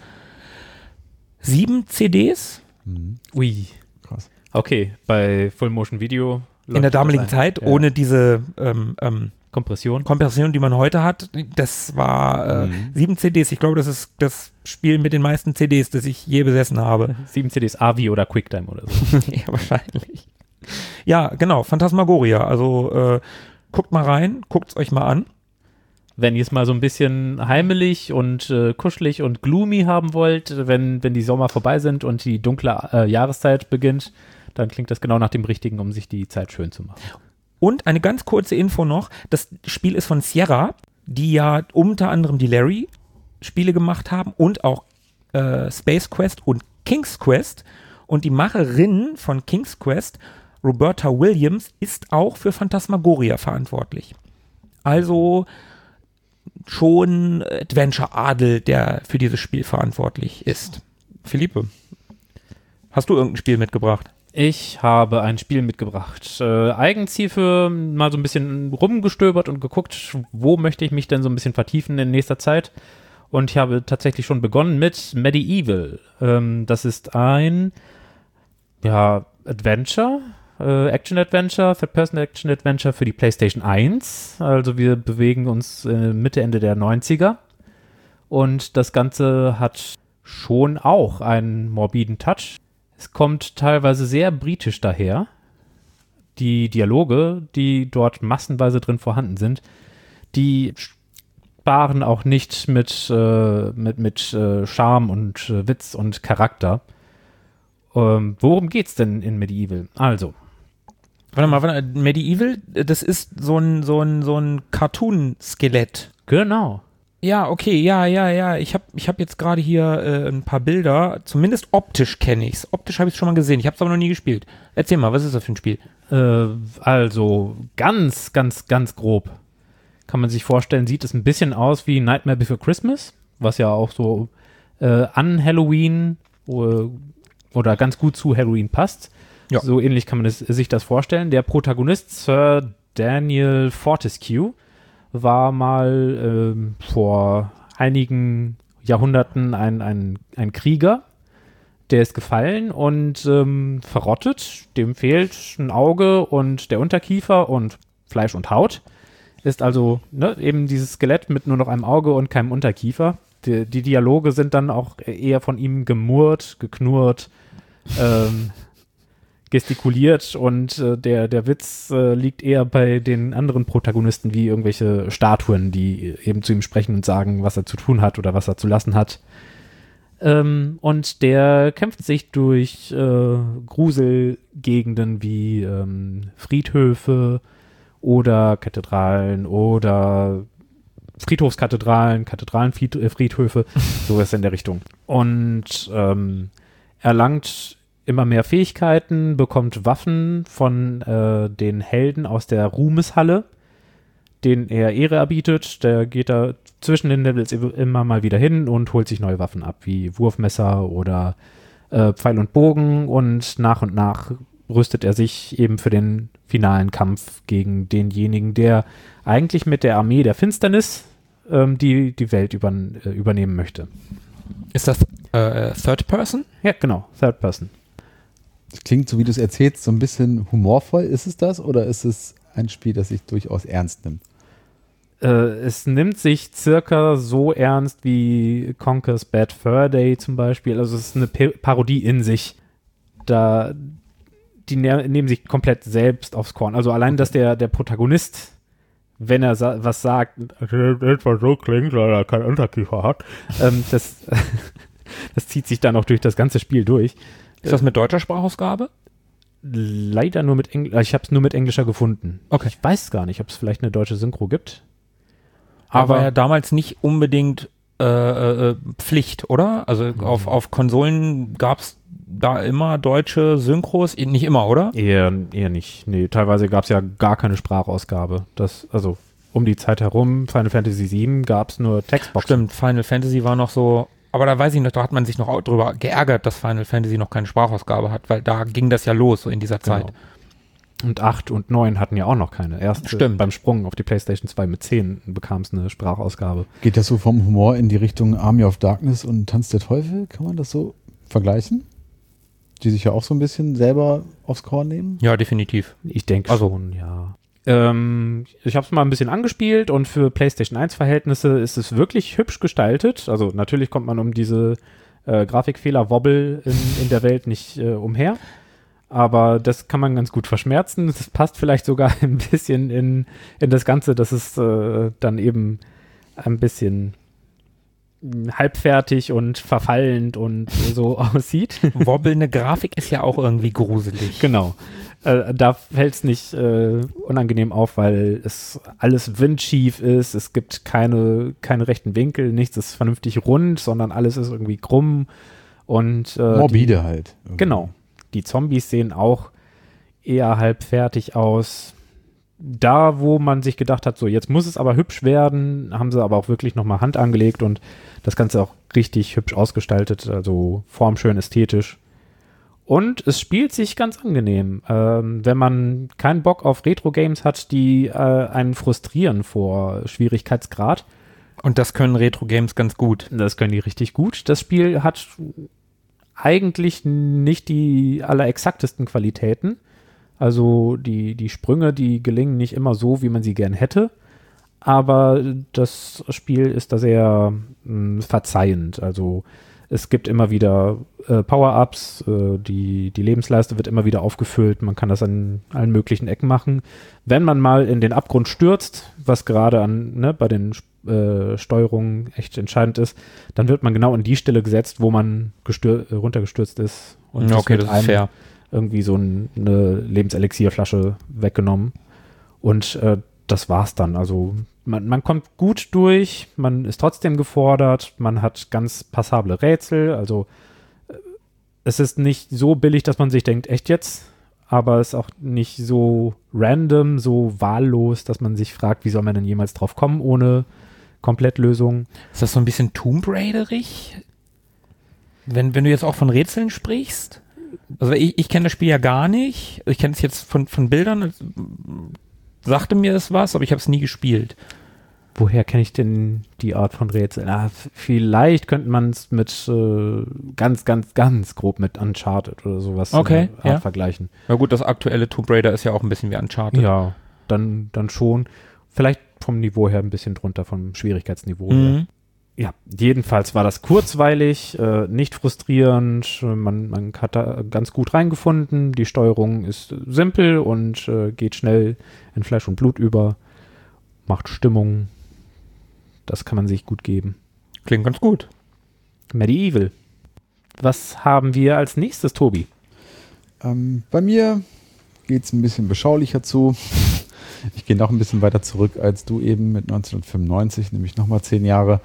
7 CDs. Ui. Krass. Okay, bei Full Motion Video. In der damaligen Zeit, ohne diese Kompression, die man heute hat. Das war 7 CDs. Ich glaube, das ist das Spiel mit den meisten CDs, das ich je besessen habe. 7 CDs, AVI oder QuickTime oder so. Ja, wahrscheinlich. Ja, genau, Phantasmagoria. Also guckt mal rein, guckt es euch mal an. Wenn ihr es mal so ein bisschen heimelig und kuschelig und gloomy haben wollt, wenn die Sommer vorbei sind und die dunkle Jahreszeit beginnt, dann klingt das genau nach dem Richtigen, um sich die Zeit schön zu machen. Und eine ganz kurze Info noch, das Spiel ist von Sierra, die ja unter anderem die Larry-Spiele gemacht haben und auch Space Quest und King's Quest. Und die Macherin von King's Quest, Roberta Williams, ist auch für Phantasmagoria verantwortlich. Also schon Adventure-Adel, der für dieses Spiel verantwortlich ist. Philippe, hast du irgendein Spiel mitgebracht? Ich habe ein Spiel mitgebracht. Eigenziel für mal so ein bisschen rumgestöbert und geguckt, wo möchte ich mich denn so ein bisschen vertiefen in nächster Zeit. Und ich habe tatsächlich schon begonnen mit Medieval. Das ist ein Ja, Adventure, Action-Adventure, Third-Person-Action-Adventure für die PlayStation 1. Also wir bewegen uns Mitte, Ende der 90er. Und das Ganze hat schon auch einen morbiden Touch. Es kommt teilweise sehr britisch daher. Die Dialoge, die dort massenweise drin vorhanden sind, die sparen auch nicht mit Charme und Witz und Charakter. Worum geht's denn in Medieval? Also. Warte mal, Medieval, das ist so ein Cartoon-Skelett. Genau. Ja, okay, ja. Ich hab jetzt gerade hier ein paar Bilder. Zumindest optisch kenne ich's. Optisch habe ich es schon mal gesehen. Ich habe es aber noch nie gespielt. Erzähl mal, was ist das für ein Spiel? Also ganz, ganz, ganz grob kann man sich vorstellen, sieht es ein bisschen aus wie Nightmare Before Christmas, was ja auch so an Halloween oder ganz gut zu Halloween passt. Ja. So ähnlich kann man sich das vorstellen. Der Protagonist, Sir Daniel Fortescue, war mal vor einigen Jahrhunderten ein Krieger, der ist gefallen und verrottet. Dem fehlt ein Auge und der Unterkiefer und Fleisch und Haut. Ist also eben dieses Skelett mit nur noch einem Auge und keinem Unterkiefer. Die Dialoge sind dann auch eher von ihm gemurrt, geknurrt, gestikuliert und der Witz liegt eher bei den anderen Protagonisten wie irgendwelche Statuen, die eben zu ihm sprechen und sagen, was er zu tun hat oder was er zu lassen hat. Und der kämpft sich durch Gruselgegenden wie Friedhöfe oder Kathedralen oder Friedhofskathedralen, Kathedralenfriedhöfe, sowas in der Richtung. Und erlangt immer mehr Fähigkeiten, bekommt Waffen von den Helden aus der Ruhmeshalle, denen er Ehre erbietet. Der geht da zwischen den Levels immer mal wieder hin und holt sich neue Waffen ab, wie Wurfmesser oder Pfeil und Bogen. Und nach rüstet er sich eben für den finalen Kampf gegen denjenigen, der eigentlich mit der Armee der Finsternis die Welt übernehmen möchte. Ist das Third Person? Ja, genau, Third Person. Das klingt, so wie du es erzählst, so ein bisschen humorvoll. Ist es das oder ist es ein Spiel, das sich durchaus ernst nimmt? Es nimmt sich circa so ernst wie Conker's Bad Fur Day zum Beispiel. Also es ist eine Parodie in sich. Die nehmen sich komplett selbst aufs Korn. Also allein, dass der Protagonist, wenn er was sagt, etwa so klingt, weil er keinen Unterkiefer hat, das zieht sich dann auch durch das ganze Spiel durch. Ist das mit deutscher Sprachausgabe? Leider nur mit Englisch. Ich habe es nur mit englischer gefunden. Okay. Ich weiß gar nicht, ob es vielleicht eine deutsche Synchro gibt. Aber war ja damals nicht unbedingt Pflicht, oder? Also auf Konsolen gab es da immer deutsche Synchros? Nicht immer, oder? Eher nicht. Nee, teilweise gab es ja gar keine Sprachausgabe. Also um die Zeit herum, Final Fantasy VII, gab es nur Textboxen. Stimmt, Final Fantasy war noch so, aber da weiß ich noch, da hat man sich noch drüber geärgert, dass Final Fantasy noch keine Sprachausgabe hat, weil da ging das ja los, so in dieser Zeit. Genau. Und 8 und 9 hatten ja auch noch keine. Erst beim Sprung auf die PlayStation 2 mit 10 bekam es eine Sprachausgabe. Geht das so vom Humor in die Richtung Army of Darkness und Tanz der Teufel? Kann man das so vergleichen? Die sich ja auch so ein bisschen selber aufs Korn nehmen? Ja, definitiv. Ich denke schon, ja. Ich habe es mal ein bisschen angespielt und für PlayStation 1 Verhältnisse ist es wirklich hübsch gestaltet. Also natürlich kommt man um diese Grafikfehler-Wobble in der Welt nicht umher. Aber das kann man ganz gut verschmerzen. Das passt vielleicht sogar ein bisschen in das Ganze, dass es dann eben ein bisschen halbfertig und verfallend und so aussieht. Wobbelnde Grafik ist ja auch irgendwie gruselig. Genau. Da fällt es nicht unangenehm auf, weil es alles windschief ist. Es gibt keine rechten Winkel, nichts ist vernünftig rund, sondern alles ist irgendwie krumm. Und morbide halt. Irgendwie. Genau. Die Zombies sehen auch eher halbfertig aus. Da, wo man sich gedacht hat, so jetzt muss es aber hübsch werden, haben sie aber auch wirklich nochmal Hand angelegt und das Ganze auch richtig hübsch ausgestaltet, also formschön, ästhetisch. Und es spielt sich ganz angenehm. Wenn man keinen Bock auf Retro-Games hat, die einen frustrieren vor eigentlich nicht die allerexaktesten Qualitäten. Also die Sprünge, die gelingen nicht immer so, wie man sie gern hätte. Aber das Spiel ist da sehr verzeihend. Also es gibt immer wieder Power-Ups, die Lebensleiste wird immer wieder aufgefüllt. Man kann das an allen möglichen Ecken machen. Wenn man mal in den Abgrund stürzt, was gerade bei den Steuerungen echt entscheidend ist, dann wird man genau an die Stelle gesetzt, wo man runtergestürzt ist. Und okay, das ist fair. Irgendwie so eine Lebenselixierflasche weggenommen. Und das war's dann. Also man kommt gut durch, man ist trotzdem gefordert, man hat ganz passable Rätsel. Also es ist nicht so billig, dass man sich denkt, echt jetzt? Aber es ist auch nicht so random, so wahllos, dass man sich fragt, wie soll man denn jemals drauf kommen ohne Komplettlösung. Ist das so ein bisschen Tomb Raiderig? Wenn du jetzt auch von Rätseln sprichst? Also ich kenne das Spiel ja gar nicht. Ich kenne es jetzt von Bildern. Sagte mir es was, aber ich habe es nie gespielt. Woher kenne ich denn die Art von Rätseln? Vielleicht könnte man es mit ganz, ganz, ganz grob mit Uncharted oder sowas vergleichen. Na gut, das aktuelle Tomb Raider ist ja auch ein bisschen wie Uncharted. Ja, dann schon. Vielleicht vom Niveau her ein bisschen drunter, vom Schwierigkeitsniveau her. Ja, jedenfalls war das kurzweilig, nicht frustrierend. Man hat da ganz gut reingefunden. Die Steuerung ist simpel und geht schnell in Fleisch und Blut über. Macht Stimmung. Das kann man sich gut geben. Klingt ganz gut. Medieval. Was haben wir als nächstes, Tobi? Bei mir geht es ein bisschen beschaulicher zu. Ich gehe noch ein bisschen weiter zurück als du eben mit 1995, nämlich nochmal 10 Jahre.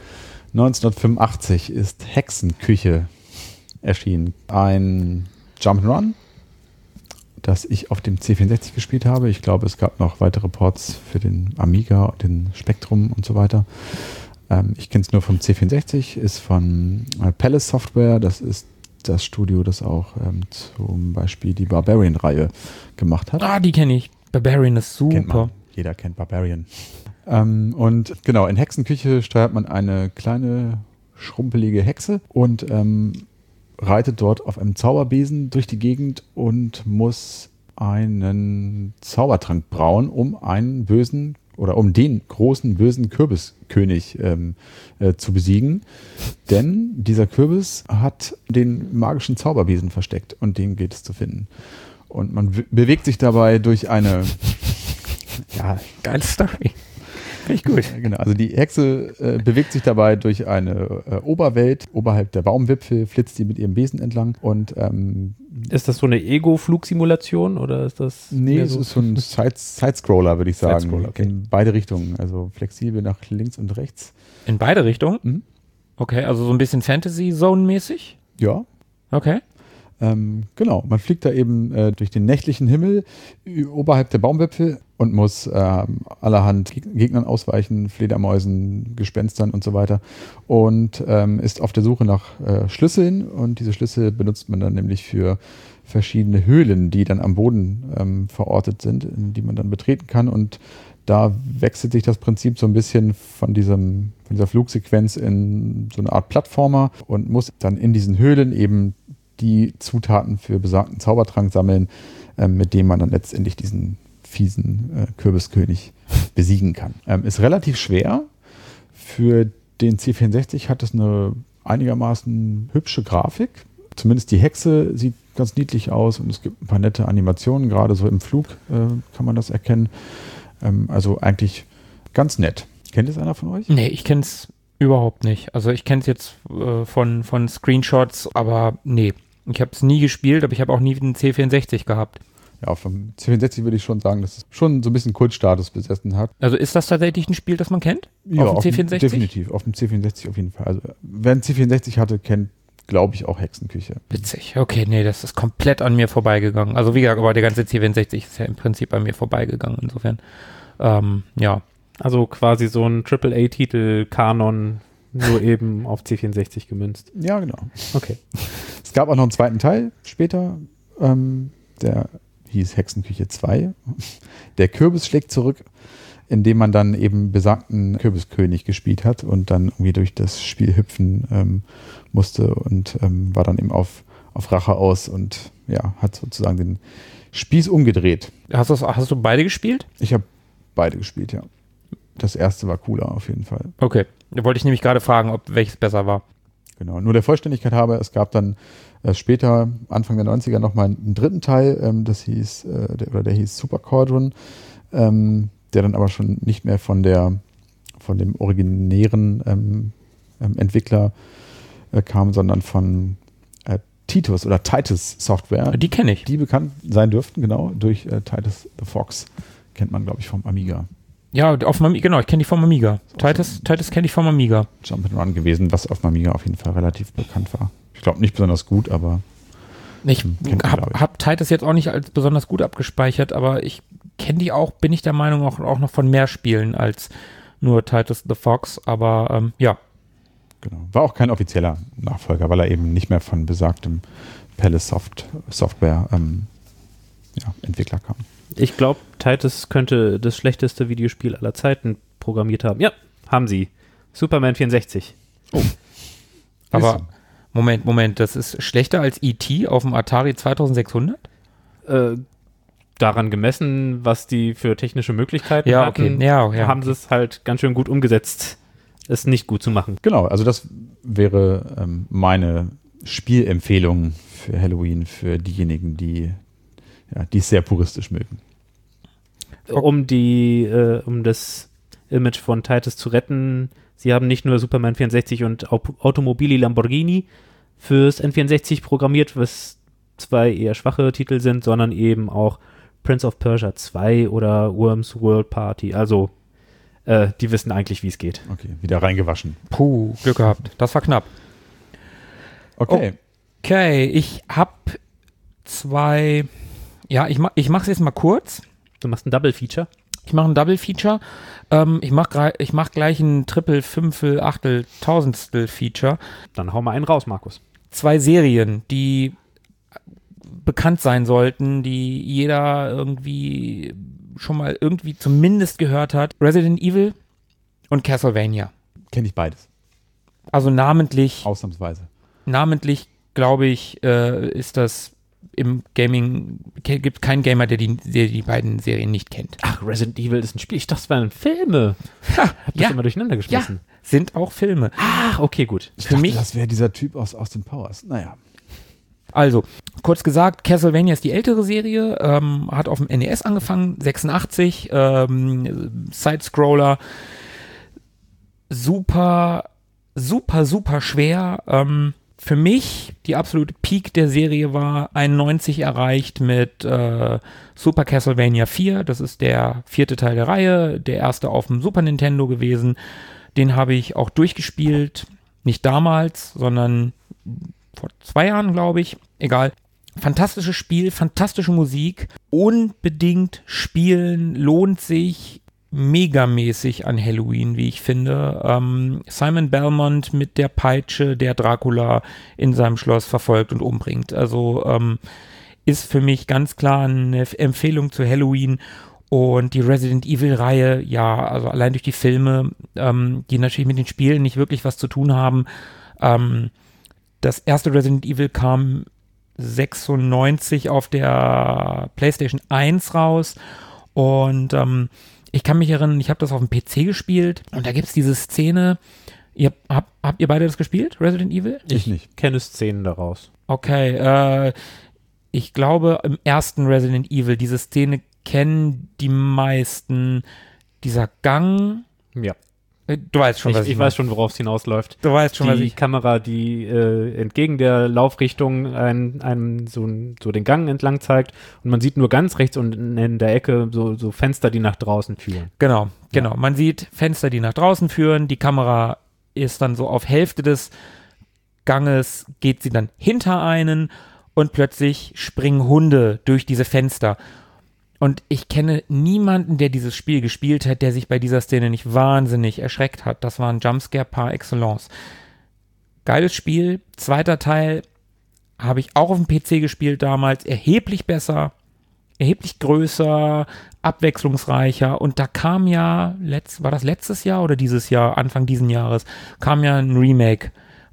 1985 ist Hexenküche erschienen. Ein Jump'n'Run, das ich auf dem C64 gespielt habe. Ich glaube, es gab noch weitere Ports für den Amiga, den Spectrum und so weiter. Ich kenne es nur vom C64, ist von Palace Software. Das ist das Studio, das auch zum Beispiel die Barbarian-Reihe gemacht hat. Ah, die kenne ich. Barbarian ist super. Jeder kennt Barbarian. Und genau, in Hexenküche steuert man eine kleine, schrumpelige Hexe und reitet dort auf einem Zauberbesen durch die Gegend und muss einen Zaubertrank brauen, um einen bösen oder um den großen bösen Kürbiskönig zu besiegen. Denn dieser Kürbis hat den magischen Zauberbesen versteckt und den gilt es zu finden. Und man bewegt sich dabei durch eine geile Story. Finde ich gut. Genau, also die Hexe bewegt sich dabei durch eine Oberwelt. Oberhalb der Baumwipfel flitzt sie mit ihrem Besen entlang. Und ist das so eine Ego-Flugsimulation oder ist das? Nee, es ist so ein Sidescroller, würde ich sagen. Sidescroller, okay. In beide Richtungen, also flexibel nach links und rechts. In beide Richtungen? Mhm. Okay, also so ein bisschen Fantasy-Zone-mäßig? Ja. Okay. Genau, man fliegt da eben durch den nächtlichen Himmel oberhalb der Baumwipfel und muss allerhand Gegnern ausweichen, Fledermäusen, Gespenstern und so weiter und ist auf der Suche nach Schlüsseln und diese Schlüssel benutzt man dann nämlich für verschiedene Höhlen, die dann am Boden verortet sind, in die man dann betreten kann und da wechselt sich das Prinzip so ein bisschen von dieser Flugsequenz in so eine Art Plattformer und muss dann in diesen Höhlen eben die Zutaten für besagten Zaubertrank sammeln, mit dem man dann letztendlich diesen fiesen Kürbiskönig besiegen kann. Ist relativ schwer. Für den C64 hat es eine einigermaßen hübsche Grafik. Zumindest die Hexe sieht ganz niedlich aus und es gibt ein paar nette Animationen, gerade so im Flug kann man das erkennen. Also eigentlich ganz nett. Kennt es einer von euch? Nee, ich kenne es überhaupt nicht. Also ich kenne es jetzt von Screenshots, aber nee. Ich habe es nie gespielt, aber ich habe auch nie einen C64 gehabt. Ja, vom C64 würde ich schon sagen, dass es schon so ein bisschen Kultstatus besessen hat. Also ist das tatsächlich ein Spiel, das man kennt? Ja, auf dem C64? Definitiv, auf dem C64 auf jeden Fall. Also wer einen C64 hatte, kennt, glaube ich, auch Hexenküche. Witzig. Okay, nee, das ist komplett an mir vorbeigegangen. Also wie gesagt, aber der ganze C64 ist ja im Prinzip an mir vorbeigegangen, insofern. Ja. Also quasi so ein AAA-Titel-Kanon, nur eben auf C64 gemünzt. Ja, genau. Okay. Es gab auch noch einen zweiten Teil später, der hieß Hexenküche 2. Der Kürbis schlägt zurück, indem man dann eben besagten Kürbiskönig gespielt hat und dann irgendwie durch das Spiel hüpfen musste und war dann eben auf auf Rache aus und ja, hat sozusagen den Spieß umgedreht. Hast du beide gespielt? Ich habe beide gespielt, ja. Das erste war cooler auf jeden Fall. Okay, da wollte ich nämlich gerade fragen, ob welches besser war. Genau, nur der Vollständigkeit halber, es gab dann später, Anfang der 90er, nochmal einen dritten Teil, der hieß Super Quadrant, der dann aber schon nicht mehr von dem originären Entwickler kam, sondern von Titus oder Titus Software. Die kenne ich. Die bekannt sein dürften, genau, durch Titus the Fox. Kennt man, glaube ich, vom Amiga. Ja, genau, ich kenne die vom Amiga. Titus kenne ich vom Amiga. Jump'n'Run gewesen, was auf dem Amiga auf jeden Fall relativ bekannt war. Ich glaube nicht besonders gut, aber ich habe Titus jetzt auch nicht als besonders gut abgespeichert, aber ich kenne die auch, bin ich der Meinung, auch noch von mehr Spielen als nur Titus the Fox, aber ja. Genau. War auch kein offizieller Nachfolger, weil er eben nicht mehr von besagtem Palace Software Entwickler kam. Ich glaube, Titus könnte das schlechteste Videospiel aller Zeiten programmiert haben. Ja, haben sie. Superman 64. Oh. Aber Moment, das ist schlechter als E.T. auf dem Atari 2600? Daran gemessen, was die für technische Möglichkeiten hatten, haben sie es halt ganz schön gut umgesetzt, es nicht gut zu machen. Genau, also das wäre meine Spielempfehlung für Halloween für diejenigen, die es sehr puristisch mögen. Um das Image von Titus zu retten, sie haben nicht nur Superman 64 und Automobili Lamborghini fürs N64 programmiert, was zwei eher schwache Titel sind, sondern eben auch Prince of Persia 2 oder Worms World Party. Also die wissen eigentlich, wie es geht. Okay, wieder reingewaschen. Puh, Glück gehabt. Das war knapp. Okay, ich habe zwei. Ja, ich mache es jetzt mal kurz. Du machst ein Double Feature? Ich mache ein Double Feature. Ich mach gleich ein Triple, Fünftel, Achtel, Tausendstel Feature. Dann hau mal einen raus, Markus. 2 Serien, die bekannt sein sollten, die jeder irgendwie schon mal irgendwie zumindest gehört hat. Resident Evil und Castlevania. kenne ich beides. Also namentlich, glaube ich, ist das im Gaming, gibt keinen Gamer, der die beiden Serien nicht kennt. Ach, Resident Evil ist ein Spiel. Ich dachte, es waren Filme. Hab das immer durcheinander geschmissen. Ja, sind auch Filme. Ach, okay, gut. Ich dachte, das wäre dieser Typ aus Austin Powers. Naja. Also, kurz gesagt, Castlevania ist die ältere Serie, hat auf dem NES angefangen, 86, Side-Scroller, super schwer. Für mich die absolute Peak der Serie war 91 erreicht mit Super Castlevania 4, das ist der 4. Teil der Reihe, der erste auf dem Super Nintendo gewesen. Den habe ich auch durchgespielt, nicht damals, sondern vor 2 Jahren, glaube ich. Egal. Fantastisches Spiel, fantastische Musik. Unbedingt spielen lohnt sich megamäßig an Halloween, wie ich finde. Simon Belmont mit der Peitsche, der Dracula in seinem Schloss verfolgt und umbringt. Also ist für mich ganz klar eine Empfehlung zu Halloween. Und die Resident Evil-Reihe, ja, also allein durch die Filme, die natürlich mit den Spielen nicht wirklich was zu tun haben. Das erste Resident Evil kam 96 auf der PlayStation 1 raus und ich kann mich erinnern, ich habe das auf dem PC gespielt und da gibt es diese Szene, habt ihr beide das gespielt, Resident Evil? Ich nicht. Kenne Szenen daraus. Okay, ich glaube im ersten Resident Evil, diese Szene kennen die meisten, dieser Gang. Ja. Du weißt schon, was ich meine. Ich weiß schon, worauf es hinausläuft. Du weißt schon, was die Kamera, die entgegen der Laufrichtung einem so den Gang entlang zeigt und man sieht nur ganz rechts unten in der Ecke so Fenster, die nach draußen führen. Genau. Man sieht Fenster, die nach draußen führen. Die Kamera ist dann so auf Hälfte des Ganges, geht sie dann hinter einen und plötzlich springen Hunde durch diese Fenster. Und ich kenne niemanden, der dieses Spiel gespielt hat, der sich bei dieser Szene nicht wahnsinnig erschreckt hat. Das war ein Jumpscare par excellence. Geiles Spiel. 2. Teil habe ich auch auf dem PC gespielt damals. Erheblich besser, erheblich größer, abwechslungsreicher. Und da kam ja, war das letztes Jahr oder dieses Jahr, Anfang diesen Jahres, kam ja ein Remake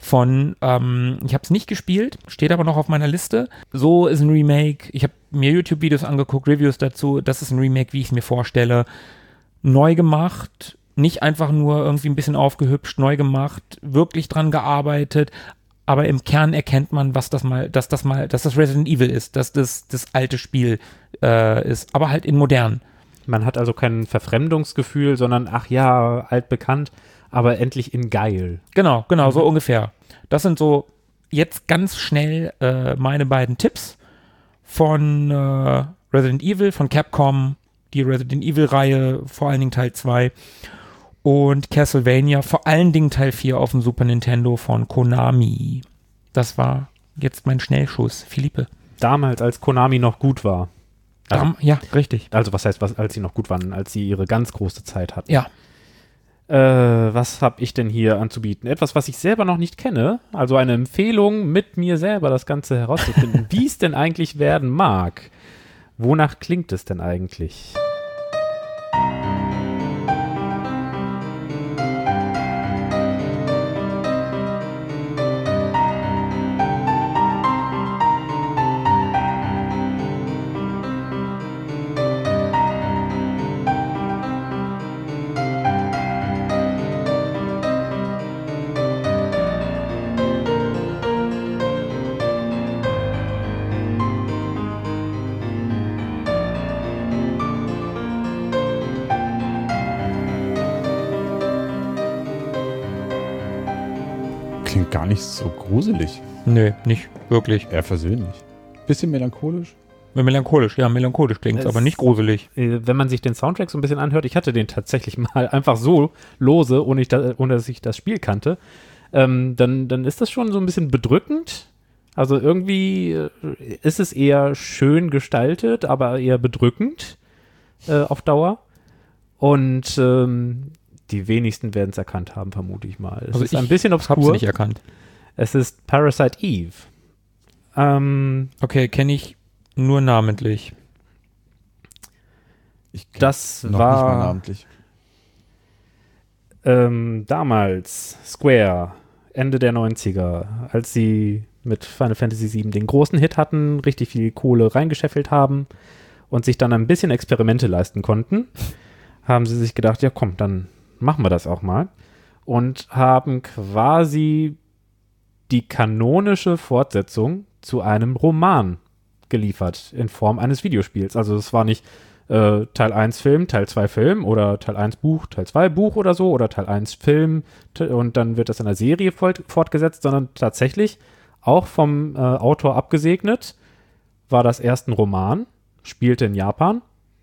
von, ich habe es nicht gespielt, steht aber noch auf meiner Liste. So ist ein Remake. Ich habe mir YouTube-Videos angeguckt, Reviews dazu. Das ist ein Remake, wie ich es mir vorstelle. Neu gemacht, nicht einfach nur irgendwie ein bisschen aufgehübscht, neu gemacht, wirklich dran gearbeitet. Aber im Kern erkennt man, dass das Resident Evil ist, dass das alte Spiel ist, aber halt in modern. Man hat also kein Verfremdungsgefühl, sondern ach ja, altbekannt, aber endlich in geil. Genau, so ungefähr. Das sind so jetzt ganz schnell meine beiden Tipps von Resident Evil, von Capcom, die Resident Evil-Reihe, vor allen Dingen Teil 2 und Castlevania, vor allen Dingen Teil 4 auf dem Super Nintendo von Konami. Das war jetzt mein Schnellschuss. Philippe. Damals, als Konami noch gut war. Also, ja, richtig. Also was heißt, als sie noch gut waren, als sie ihre ganz große Zeit hatten. Ja. Was habe ich denn hier anzubieten? Etwas, was ich selber noch nicht kenne, also eine Empfehlung, mit mir selber das Ganze herauszufinden, wie es denn eigentlich werden mag. Wonach klingt es denn eigentlich? Klingt gar nicht so gruselig. Nö, nicht wirklich. Eher versöhnlich. Bisschen melancholisch. Melancholisch klingt es, aber nicht gruselig. Wenn man sich den Soundtrack so ein bisschen anhört, ich hatte den tatsächlich mal einfach so lose, ohne dass ich das Spiel kannte, dann ist das schon so ein bisschen bedrückend. Also irgendwie ist es eher schön gestaltet, aber eher bedrückend auf Dauer. Und die wenigsten werden es erkannt haben, vermute ich mal. Es ist ein bisschen obskur. Ich habe es nicht erkannt. Es ist Parasite Eve. Okay, kenne ich nur namentlich. Das noch war nicht mal namentlich. Damals Square, Ende der 90er, als sie mit Final Fantasy VII den großen Hit hatten, richtig viel Kohle reingescheffelt haben und sich dann ein bisschen Experimente leisten konnten, haben sie sich gedacht, ja komm, dann machen wir das auch mal. Und haben quasi die kanonische Fortsetzung zu einem Roman geliefert in Form eines Videospiels. Also es war nicht Teil 1 Film, Teil 2 Film oder Teil 1 Buch, Teil 2 Buch oder so oder Teil 1 Film und dann wird das in einer Serie fortgesetzt, sondern tatsächlich auch vom Autor abgesegnet, war das erst ein Roman, spielte in Japan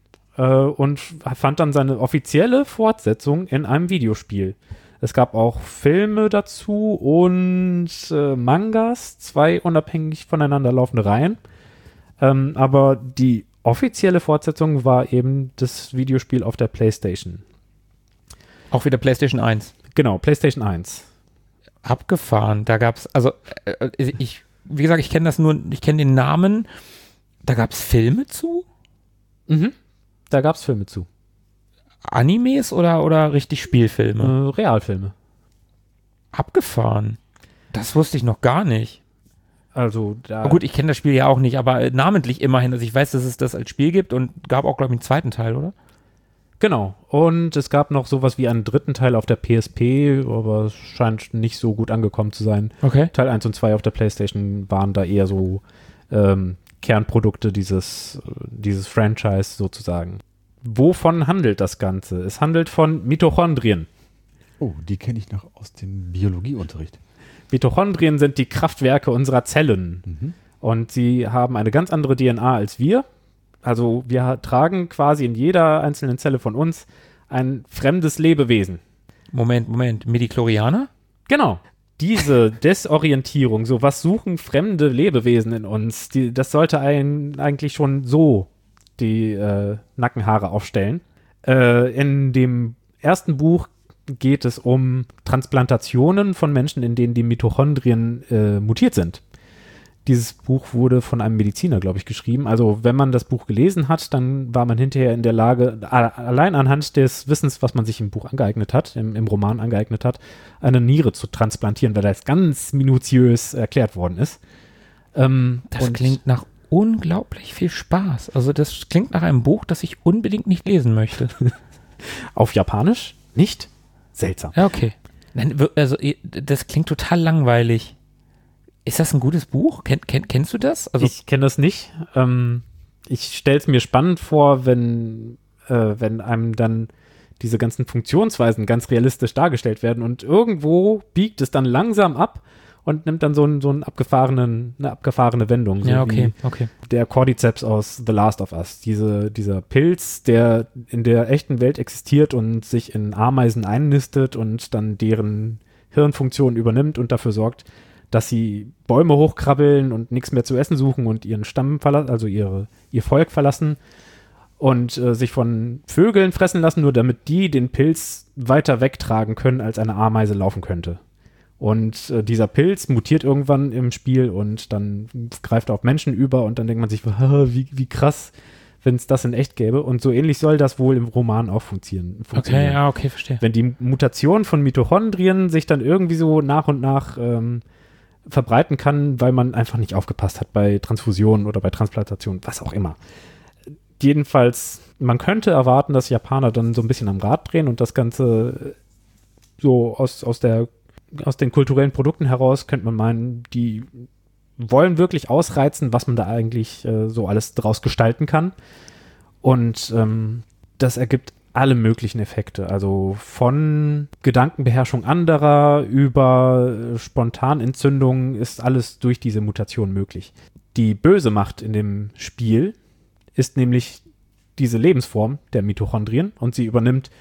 und fand dann seine offizielle Fortsetzung in einem Videospiel. Es gab auch Filme dazu und Mangas, 2 unabhängig voneinander laufende Reihen. Aber die offizielle Fortsetzung war eben das Videospiel auf der PlayStation. Auch wieder PlayStation 1. Genau, PlayStation 1. Abgefahren. Da gab es, also wie gesagt, ich kenne den Namen. Da gab es Filme zu? Mhm. Da gab es Filme zu. Animes oder richtig Spielfilme? Realfilme. Abgefahren. Das wusste ich noch gar nicht. Also da. Oh gut, ich kenne das Spiel ja auch nicht, aber namentlich immerhin. Also ich weiß, dass es das als Spiel gibt und gab auch, glaube ich, einen zweiten Teil, oder? Genau. Und es gab noch sowas wie einen dritten Teil auf der PSP, aber es scheint nicht so gut angekommen zu sein. Okay. Teil 1 und 2 auf der PlayStation waren da eher so Kernprodukte dieses Franchise sozusagen. Wovon handelt das Ganze? Es handelt von Mitochondrien. Oh, die kenne ich noch aus dem Biologieunterricht. Mitochondrien sind die Kraftwerke unserer Zellen. Mhm. Und sie haben eine ganz andere DNA als wir. Also wir tragen quasi in jeder einzelnen Zelle von uns ein fremdes Lebewesen. Moment. Midichlorianer? Genau. Diese Desorientierung, so was suchen fremde Lebewesen in uns, das sollte eigentlich schon so die Nackenhaare aufstellen. In dem ersten Buch geht es um Transplantationen von Menschen, in denen die Mitochondrien mutiert sind. Dieses Buch wurde von einem Mediziner, glaube ich, geschrieben. Also wenn man das Buch gelesen hat, dann war man hinterher in der Lage, allein anhand des Wissens, was man sich im Buch angeeignet hat, im Roman angeeignet hat, eine Niere zu transplantieren, weil das ganz minutiös erklärt worden ist. Das klingt nach unglaublich viel Spaß. Also das klingt nach einem Buch, das ich unbedingt nicht lesen möchte. Auf Japanisch? Nicht? Seltsam. Ja, okay. Nein, also das klingt total langweilig. Ist das ein gutes Buch? Kennst du das? Also ich kenne das nicht. Ich stelle es mir spannend vor, wenn einem dann diese ganzen Funktionsweisen ganz realistisch dargestellt werden und irgendwo biegt es dann langsam ab und nimmt dann eine abgefahrene Wendung. So ja, okay. Der Cordyceps aus The Last of Us. Dieser Pilz, der in der echten Welt existiert und sich in Ameisen einnistet und dann deren Hirnfunktion übernimmt und dafür sorgt, dass sie Bäume hochkrabbeln und nichts mehr zu essen suchen und ihren Stamm verlassen, also ihr Volk verlassen und sich von Vögeln fressen lassen, nur damit die den Pilz weiter wegtragen können, als eine Ameise laufen könnte. Und dieser Pilz mutiert irgendwann im Spiel und dann greift er auf Menschen über und dann denkt man sich, wie krass, wenn es das in echt gäbe. Und so ähnlich soll das wohl im Roman auch funktionieren. Okay, ja, okay, verstehe. Wenn die Mutation von Mitochondrien sich dann irgendwie so nach und nach verbreiten kann, weil man einfach nicht aufgepasst hat bei Transfusionen oder bei Transplantationen, was auch immer. Jedenfalls, man könnte erwarten, dass Japaner dann so ein bisschen am Rad drehen und das Ganze so aus den kulturellen Produkten heraus, könnte man meinen, die wollen wirklich ausreizen, was man da eigentlich so alles draus gestalten kann. Und das ergibt alle möglichen Effekte, also von Gedankenbeherrschung anderer über Spontanentzündungen ist alles durch diese Mutation möglich. Die böse Macht in dem Spiel ist nämlich diese Lebensform der Mitochondrien und sie übernimmt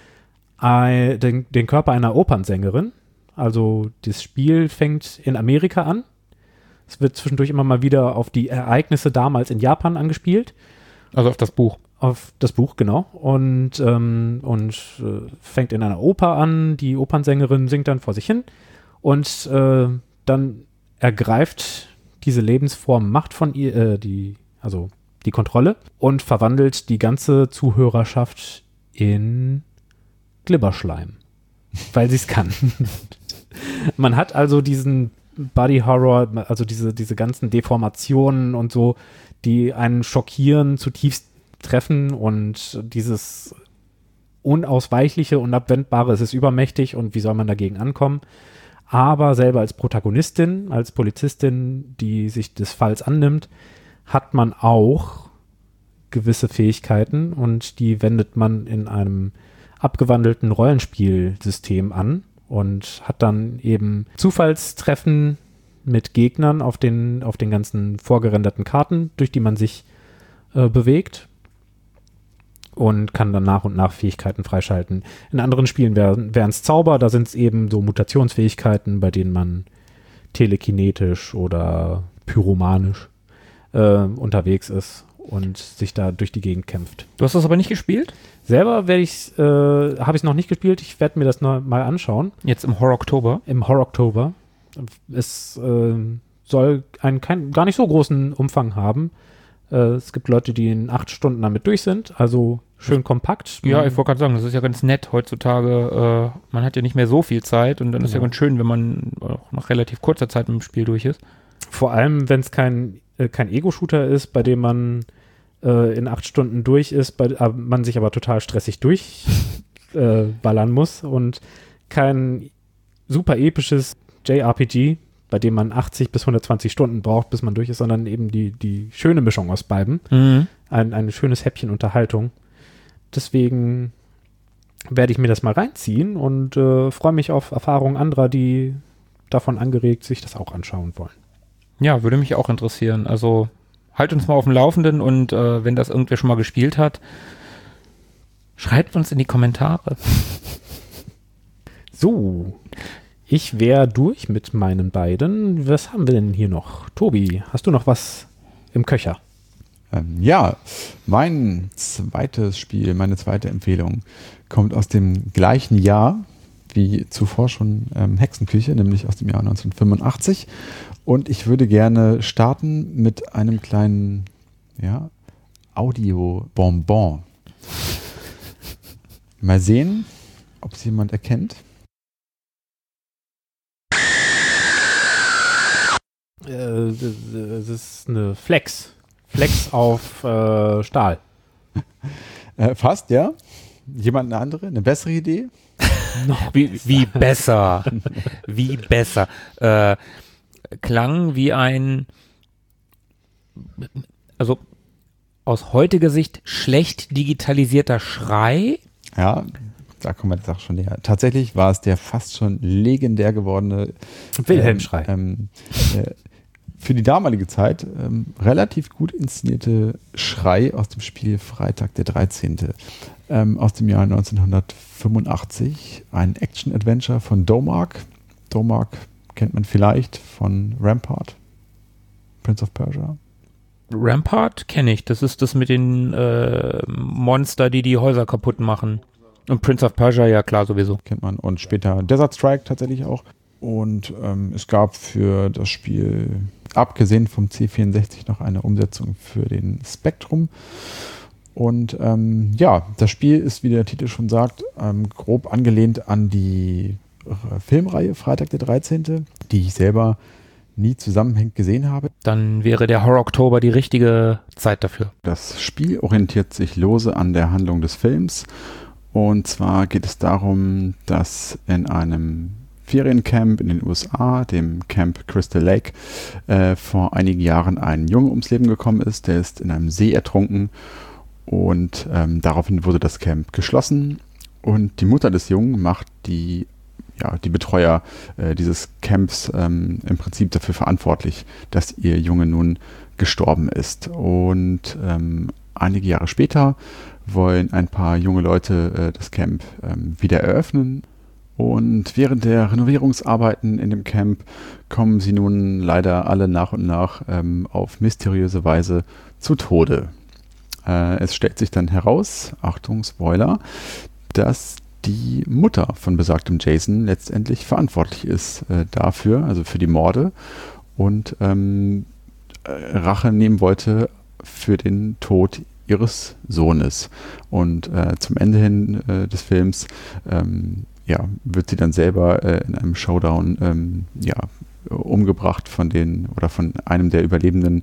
den Körper einer Opernsängerin. Also das Spiel fängt in Amerika an. Es wird zwischendurch immer mal wieder auf die Ereignisse damals in Japan angespielt. Also auf das Buch. Auf das Buch, genau. Und fängt in einer Oper an. Die Opernsängerin singt dann vor sich hin. Und dann ergreift diese Lebensform Macht von ihr, die Kontrolle und verwandelt die ganze Zuhörerschaft in Glibberschleim. Weil sie es kann. Man hat also diesen Body Horror, also diese ganzen Deformationen und so, die einen schockieren, zutiefst treffen und dieses Unausweichliche, Unabwendbare, es ist übermächtig und wie soll man dagegen ankommen? Aber selber als Protagonistin, als Polizistin, die sich des Falls annimmt, hat man auch gewisse Fähigkeiten und die wendet man in einem abgewandelten Rollenspielsystem an und hat dann eben Zufallstreffen mit Gegnern auf den ganzen vorgerenderten Karten, durch die man sich bewegt und kann dann nach und nach Fähigkeiten freischalten. In anderen Spielen wären es Zauber, da sind es eben so Mutationsfähigkeiten, bei denen man telekinetisch oder pyromanisch unterwegs ist und sich da durch die Gegend kämpft. Du hast das aber nicht gespielt? Selber habe ich es noch nicht gespielt. Ich werde mir das noch mal anschauen. Jetzt im Horror-Oktober? Im Horror-Oktober. Es soll einen gar nicht so großen Umfang haben. Es gibt Leute, die in 8 Stunden damit durch sind. Also schön kompakt. Ja, ich wollte gerade sagen, das ist ja ganz nett heutzutage. Man hat ja nicht mehr so viel Zeit und dann ist ja ganz schön, wenn man auch nach relativ kurzer Zeit mit dem Spiel durch ist. Vor allem, wenn es kein Ego-Shooter ist, bei dem man in 8 Stunden durch ist, man sich aber total stressig durchballern muss und kein super episches JRPG, bei dem man 80 bis 120 Stunden braucht, bis man durch ist, sondern eben die schöne Mischung aus beiden. Mhm. Ein schönes Häppchen Unterhaltung. Deswegen werde ich mir das mal reinziehen und freue mich auf Erfahrungen anderer, die davon angeregt sich das auch anschauen wollen. Ja, würde mich auch interessieren. Also halt uns mal auf dem Laufenden und wenn das irgendwer schon mal gespielt hat, schreibt uns in die Kommentare. So, ich wäre durch mit meinen beiden. Was haben wir denn hier noch? Tobi, hast du noch was im Köcher? Ja, mein zweites Spiel, meine zweite Empfehlung kommt aus dem gleichen Jahr, wie zuvor schon Hexenküche, nämlich aus dem Jahr 1985. Und ich würde gerne starten mit einem kleinen Audio-Bonbon. Mal sehen, ob es jemand erkennt. Das ist eine Flex. Flex auf Stahl. Fast, ja. Jemand eine andere, eine bessere Idee? Wie besser. Wie besser. Klang wie ein, also aus heutiger Sicht schlecht digitalisierter Schrei. Ja, da kommen wir der Sache schon näher. Tatsächlich war es der fast schon legendär gewordene Wilhelm-Schrei. Für die damalige Zeit relativ gut inszenierte Schrei aus dem Spiel Freitag der 13. Aus dem Jahr 1985. Ein Action-Adventure von Domark. Domark kennt man vielleicht von Rampart, Prince of Persia. Rampart kenne ich. Das ist das mit den Monster, die Häuser kaputt machen. Und Prince of Persia, ja klar, sowieso. Kennt man. Und später Desert Strike tatsächlich auch. Und es gab für das Spiel, abgesehen vom C64, noch eine Umsetzung für den Spectrum. Und das Spiel ist, wie der Titel schon sagt, grob angelehnt an die Filmreihe Freitag der 13., die ich selber nie zusammenhängend gesehen habe. Dann wäre der Horror-Oktober die richtige Zeit dafür. Das Spiel orientiert sich lose an der Handlung des Films. Und zwar geht es darum, dass in einem Feriencamp in den USA, dem Camp Crystal Lake, vor einigen Jahren ein Junge ums Leben gekommen ist. Der ist in einem See ertrunken und daraufhin wurde das Camp geschlossen. Und die Mutter des Jungen macht die Betreuer dieses Camps im Prinzip dafür verantwortlich, dass ihr Junge nun gestorben ist. Und einige Jahre später wollen ein paar junge Leute das Camp wieder eröffnen. Und während der Renovierungsarbeiten in dem Camp kommen sie nun leider alle nach und nach auf mysteriöse Weise zu Tode. Es stellt sich dann heraus, Achtung, Spoiler, dass die Mutter von besagtem Jason letztendlich verantwortlich ist dafür, also für die Morde, und Rache nehmen wollte für den Tod ihres Sohnes. Und zum Ende hin des Films wird sie dann selber in einem Showdown umgebracht von einem der überlebenden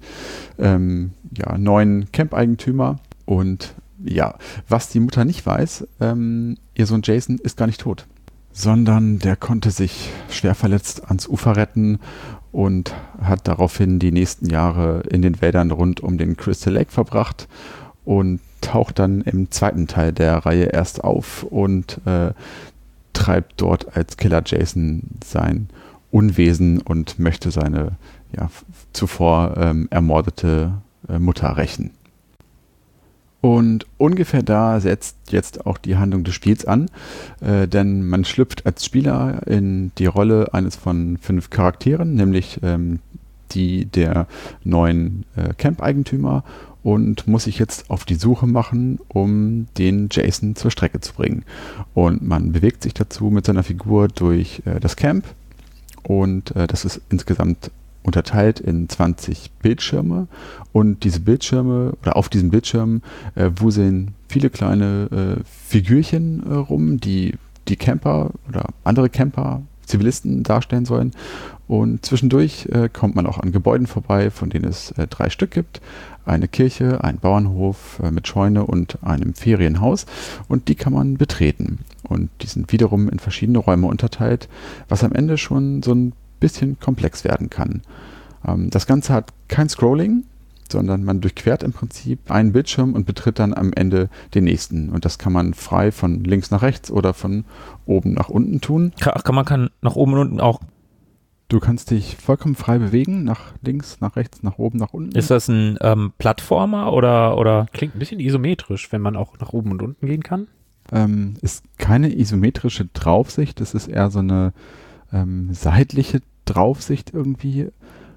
9 Camp-Eigentümer. Und ja, was die Mutter nicht weiß, ihr Sohn Jason ist gar nicht tot, sondern der konnte sich schwer verletzt ans Ufer retten und hat daraufhin die nächsten Jahre in den Wäldern rund um den Crystal Lake verbracht und taucht dann im zweiten Teil der Reihe erst auf und treibt dort als Killer Jason sein Unwesen und möchte seine zuvor ermordete Mutter rächen. Und ungefähr da setzt jetzt auch die Handlung des Spiels an, denn man schlüpft als Spieler in die Rolle eines von 5 Charakteren, nämlich die der 9 Camp-Eigentümer, und muss sich jetzt auf die Suche machen, um den Jason zur Strecke zu bringen. Und man bewegt sich dazu mit seiner Figur durch das Camp, und das ist insgesamt unterteilt in 20 Bildschirme, und diese Bildschirme, oder auf diesen Bildschirmen wuseln viele kleine Figürchen rum, die Camper oder andere Camper, Zivilisten darstellen sollen. Und zwischendurch kommt man auch an Gebäuden vorbei, von denen es 3 Stück gibt. Eine Kirche, ein Bauernhof mit Scheune und einem Ferienhaus, und die kann man betreten. Und die sind wiederum in verschiedene Räume unterteilt, was am Ende schon so ein bisschen komplex werden kann. Das Ganze hat kein Scrolling, sondern man durchquert im Prinzip einen Bildschirm und betritt dann am Ende den nächsten. Und das kann man frei von links nach rechts oder von oben nach unten tun. Man kann nach oben und unten auch. Du kannst dich vollkommen frei bewegen, nach links, nach rechts, nach oben, nach unten. Ist das ein Plattformer oder? Klingt ein bisschen isometrisch, wenn man auch nach oben und unten gehen kann. Ist keine isometrische Draufsicht, es ist eher so eine seitliche Draufsicht irgendwie.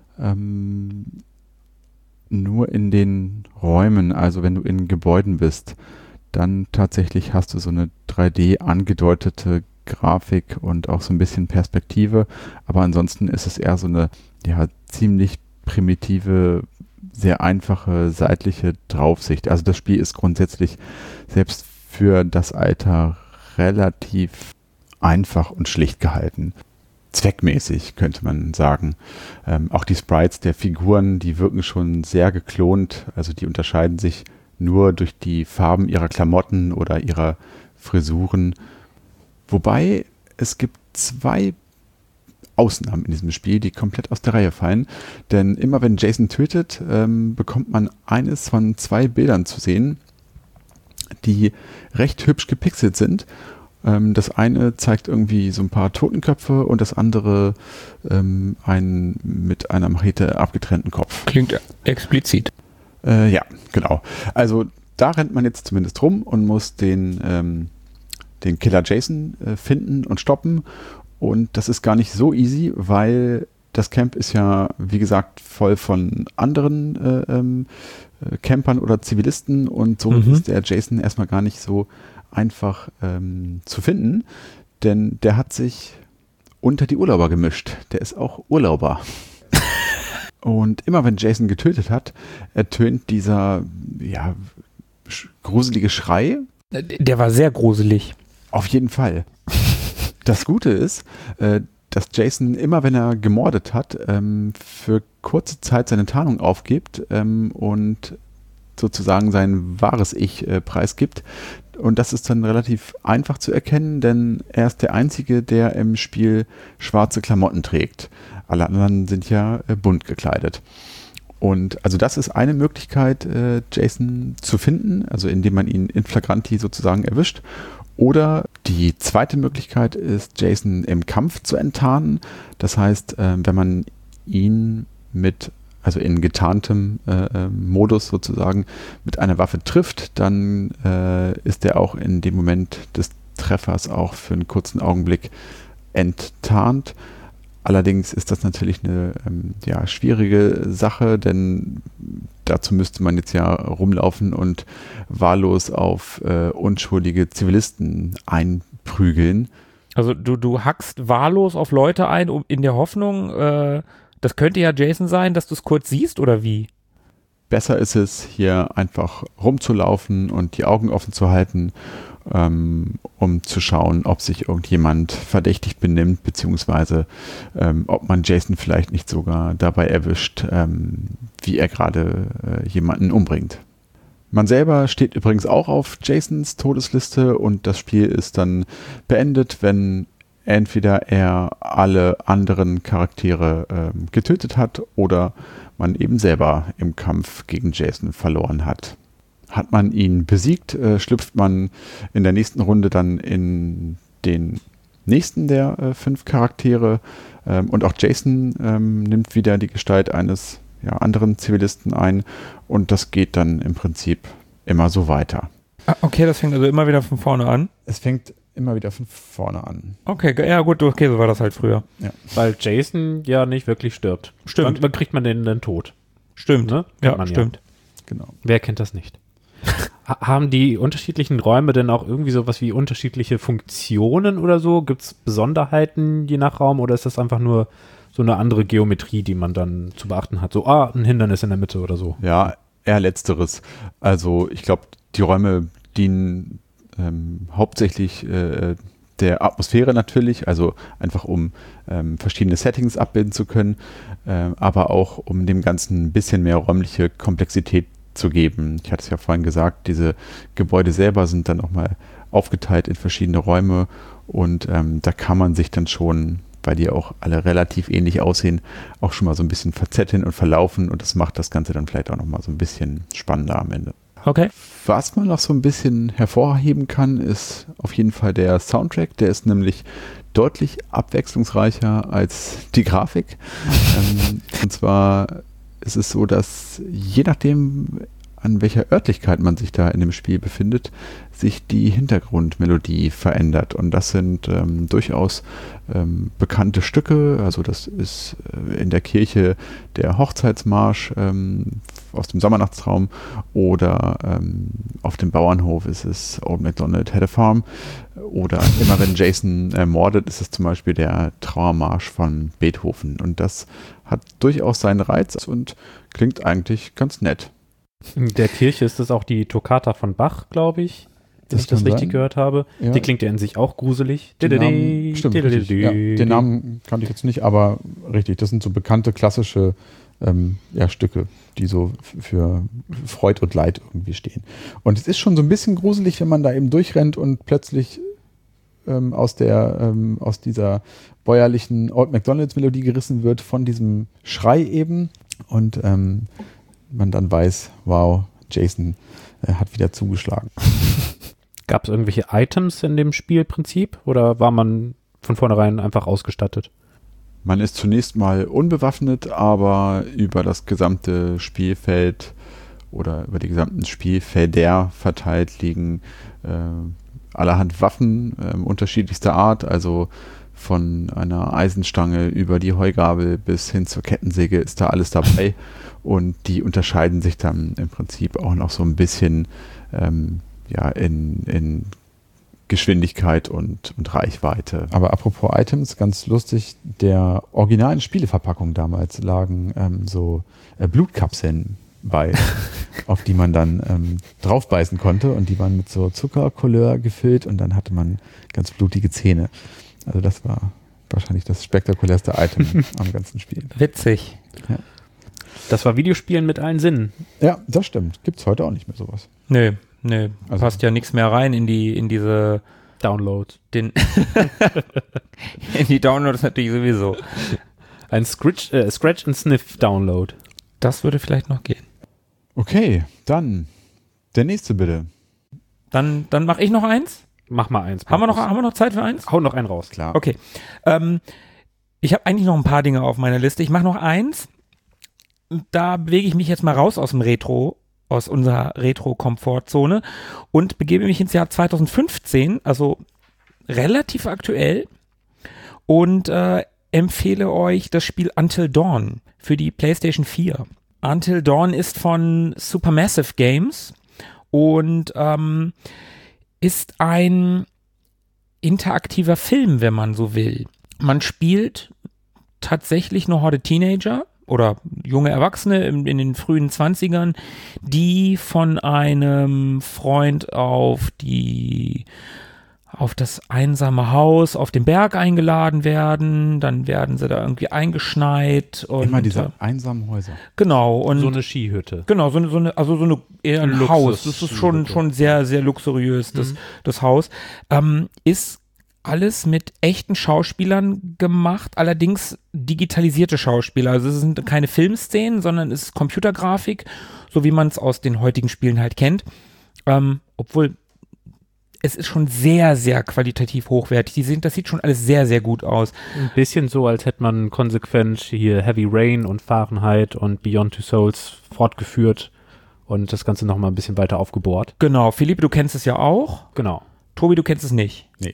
Nur in den Räumen, also wenn du in Gebäuden bist, dann tatsächlich hast du so eine 3D angedeutete Grafik und auch so ein bisschen Perspektive. Aber ansonsten ist es eher so eine ziemlich primitive, sehr einfache seitliche Draufsicht. Also das Spiel ist grundsätzlich selbst für das Alter relativ einfach und schlicht gehalten. Zweckmäßig, könnte man sagen. Auch die Sprites der Figuren, die wirken schon sehr geklont. Also die unterscheiden sich nur durch die Farben ihrer Klamotten oder ihrer Frisuren. Wobei es gibt 2 Ausnahmen in diesem Spiel, die komplett aus der Reihe fallen. Denn immer wenn Jason tötet, bekommt man eines von 2 Bildern zu sehen, die recht hübsch gepixelt sind. Das eine zeigt irgendwie so ein paar Totenköpfe und das andere einen mit einer Machete abgetrennten Kopf. Klingt explizit. Ja, genau. Also da rennt man jetzt zumindest rum und muss den Killer Jason finden und stoppen. Und das ist gar nicht so easy, weil das Camp ist ja, wie gesagt, voll von anderen Campern oder Zivilisten und so ist der Jason erstmal gar nicht so einfach zu finden, denn der hat sich unter die Urlauber gemischt. Der ist auch Urlauber. Und immer wenn Jason getötet hat, ertönt dieser gruselige Schrei. Der war sehr gruselig. Auf jeden Fall. Das Gute ist, dass Jason immer, wenn er gemordet hat, für kurze Zeit seine Tarnung aufgibt und sozusagen sein wahres Ich preisgibt. Und das ist dann relativ einfach zu erkennen, denn er ist der Einzige, der im Spiel schwarze Klamotten trägt. Alle anderen sind ja bunt gekleidet. Und also das ist eine Möglichkeit, Jason zu finden, also indem man ihn in flagranti sozusagen erwischt. Oder die zweite Möglichkeit ist, Jason im Kampf zu enttarnen. Das heißt, wenn man ihn also in getarntem Modus sozusagen mit einer Waffe trifft, dann ist er auch in dem Moment des Treffers auch für einen kurzen Augenblick enttarnt. Allerdings ist das natürlich eine schwierige Sache, denn dazu müsste man jetzt ja rumlaufen und wahllos auf unschuldige Zivilisten einprügeln. Also du hackst wahllos auf Leute ein, in der Hoffnung, das könnte ja Jason sein, dass du es kurz siehst, oder wie? Besser ist es, hier einfach rumzulaufen und die Augen offen zu halten, um zu schauen, ob sich irgendjemand verdächtig benimmt, beziehungsweise ob man Jason vielleicht nicht sogar dabei erwischt, wie er gerade jemanden umbringt. Man selber steht übrigens auch auf Jasons Todesliste und das Spiel ist dann beendet, wenn entweder er alle anderen Charaktere getötet hat oder man eben selber im Kampf gegen Jason verloren hat. Hat man ihn besiegt, schlüpft man in der nächsten Runde dann in den nächsten der 5 Charaktere und auch Jason nimmt wieder die Gestalt eines anderen Zivilisten ein und das geht dann im Prinzip immer so weiter. Okay, das fängt also immer wieder von vorne an? Es fängt immer wieder von vorne an. Okay, ja gut, okay, so war das halt früher. Ja. Weil Jason ja nicht wirklich stirbt. Stimmt. Wann kriegt man den dann tot? Stimmt, ne? Ja, stimmt. Genau. Wer kennt das nicht? Haben die unterschiedlichen Räume denn auch irgendwie sowas wie unterschiedliche Funktionen oder so? Gibt es Besonderheiten je nach Raum oder ist das einfach nur so eine andere Geometrie, die man dann zu beachten hat? So, ein Hindernis in der Mitte oder so. Ja, eher letzteres. Also ich glaube, die Räume dienen hauptsächlich der Atmosphäre natürlich, also einfach um verschiedene Settings abbilden zu können, aber auch um dem Ganzen ein bisschen mehr räumliche Komplexität zu geben. Ich hatte es ja vorhin gesagt, diese Gebäude selber sind dann nochmal aufgeteilt in verschiedene Räume und da kann man sich dann schon, weil die auch alle relativ ähnlich aussehen, auch schon mal so ein bisschen verzetteln und verlaufen und das macht das Ganze dann vielleicht auch nochmal so ein bisschen spannender am Ende. Okay. Was man noch so ein bisschen hervorheben kann, ist auf jeden Fall der Soundtrack. Der ist nämlich deutlich abwechslungsreicher als die Grafik. Und zwar ist es so, dass je nachdem, an welcher Örtlichkeit man sich da in dem Spiel befindet, sich die Hintergrundmelodie verändert. Und das sind durchaus bekannte Stücke. Also das ist in der Kirche der Hochzeitsmarsch aus dem Sommernachtstraum oder auf dem Bauernhof ist es Old MacDonald Had a Farm oder immer wenn Jason mordet, ist es zum Beispiel der Trauermarsch von Beethoven und das hat durchaus seinen Reiz und klingt eigentlich ganz nett. In der Kirche ist es auch die Toccata von Bach, glaube ich, wenn ich das richtig gehört habe. Ja. Die klingt ja in sich auch gruselig. Stimmt, richtig. Ja, den Namen kannte ich jetzt nicht, aber richtig, das sind so bekannte klassische Stücke, die so für Freud und Leid irgendwie stehen. Und es ist schon so ein bisschen gruselig, wenn man da eben durchrennt und plötzlich aus dieser bäuerlichen Old MacDonalds-Melodie gerissen wird von diesem Schrei eben und man dann weiß, wow, Jason hat wieder zugeschlagen. Gab es irgendwelche Items in dem Spielprinzip oder war man von vornherein einfach ausgestattet? Man ist zunächst mal unbewaffnet, aber über das gesamte Spielfeld oder über die gesamten Spielfelder verteilt liegen allerhand Waffen unterschiedlichster Art, also von einer Eisenstange über die Heugabel bis hin zur Kettensäge ist da alles dabei und die unterscheiden sich dann im Prinzip auch noch so ein bisschen in Geschwindigkeit und Reichweite. Aber apropos Items, ganz lustig, der originalen Spieleverpackung damals lagen so Blutkapseln bei, auf die man dann draufbeißen konnte und die waren mit so Zuckercouleur gefüllt und dann hatte man ganz blutige Zähne. Also das war wahrscheinlich das spektakulärste Item am ganzen Spiel. Witzig. Ja. Das war Videospielen mit allen Sinnen. Ja, das stimmt. Gibt's heute auch nicht mehr sowas. Nee, also passt ja nichts mehr rein in diese Downloads. In die Downloads natürlich sowieso. Ein Scratch-and-Sniff-Download. Das würde vielleicht noch gehen. Okay, dann der nächste bitte. Dann mache ich noch eins. Mach mal eins. Haben wir noch Zeit für eins? Hau noch einen raus. Klar. Okay. Ich habe eigentlich noch ein paar Dinge auf meiner Liste. Ich mache noch eins. Da bewege ich mich jetzt mal raus aus unserer Retro-Komfortzone und begebe mich ins Jahr 2015, also relativ aktuell und empfehle euch das Spiel Until Dawn für die PlayStation 4. Until Dawn ist von Supermassive Games und ist ein interaktiver Film, wenn man so will. Man spielt tatsächlich eine Horde Teenager oder junge Erwachsene in den frühen 20ern, die von einem Freund auf das einsame Haus auf dem Berg eingeladen werden, dann werden sie da irgendwie eingeschneit. Und immer diese einsamen Häuser. Genau. Und so eine Skihütte. Genau, so eine eher ein Luxus Haus. Das ist schon sehr, sehr luxuriös, das Haus. Ist alles mit echten Schauspielern gemacht, allerdings digitalisierte Schauspieler. Also es sind keine Filmszenen, sondern es ist Computergrafik, so wie man es aus den heutigen Spielen halt kennt. Obwohl es ist schon sehr, sehr qualitativ hochwertig. Das sieht schon alles sehr, sehr gut aus. Ein bisschen so, als hätte man konsequent hier Heavy Rain und Fahrenheit und Beyond Two Souls fortgeführt und das Ganze nochmal ein bisschen weiter aufgebohrt. Genau. Philippe, du kennst es ja auch. Genau. Tobi, du kennst es nicht. Nee.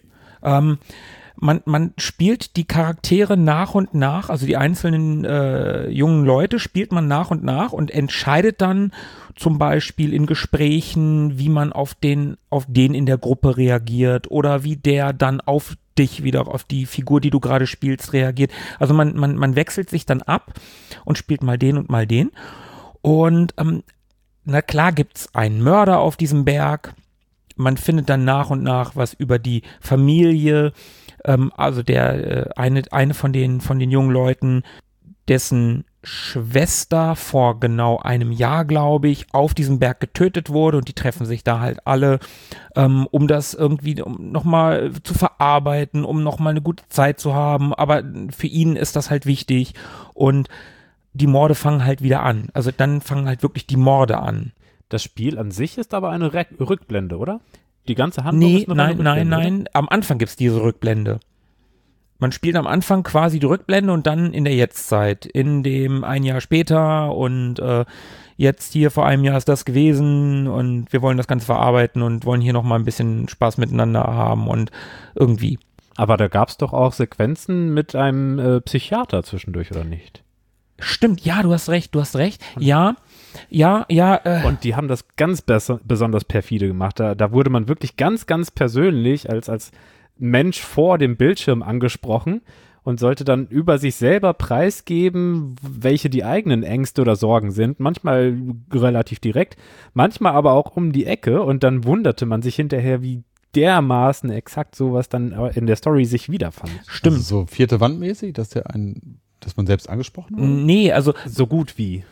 Man spielt die Charaktere nach und nach, also die einzelnen jungen Leute spielt man nach und entscheidet dann zum Beispiel in Gesprächen, wie man auf den in der Gruppe reagiert oder wie der dann auf dich wieder, auf die Figur, die du gerade spielst, reagiert. Also man wechselt sich dann ab und spielt mal den und mal den. Und na klar gibt's einen Mörder auf diesem Berg. Man findet dann nach und nach was über die Familie, also eine von den jungen Leuten, dessen Schwester vor genau einem Jahr, glaube ich, auf diesem Berg getötet wurde und die treffen sich da halt alle, um das irgendwie nochmal zu verarbeiten, um nochmal eine gute Zeit zu haben, aber für ihn ist das halt wichtig und die Morde fangen halt wieder an, also dann fangen halt wirklich die Morde an. Das Spiel an sich ist aber eine Rückblende, oder? Die ganze Handlung ist eine Rückblende. Nein. Am Anfang gibt es diese Rückblende. Man spielt am Anfang quasi die Rückblende und dann in der Jetztzeit, in dem ein Jahr später und jetzt hier vor einem Jahr ist das gewesen und wir wollen das Ganze verarbeiten und wollen hier nochmal ein bisschen Spaß miteinander haben und irgendwie. Aber da gab es doch auch Sequenzen mit einem Psychiater zwischendurch, oder nicht? Stimmt, ja, du hast recht. Ja, Ja, Und die haben das ganz besonders perfide gemacht. Da wurde man wirklich ganz, ganz persönlich als Mensch vor dem Bildschirm angesprochen und sollte dann über sich selber preisgeben, welche die eigenen Ängste oder Sorgen sind. Manchmal relativ direkt, manchmal aber auch um die Ecke. Und dann wunderte man sich hinterher, wie dermaßen exakt sowas dann in der Story sich wiederfand. stimmt. Also so vierte Wandmäßig, dass man selbst angesprochen wird? Nee, also So gut wie.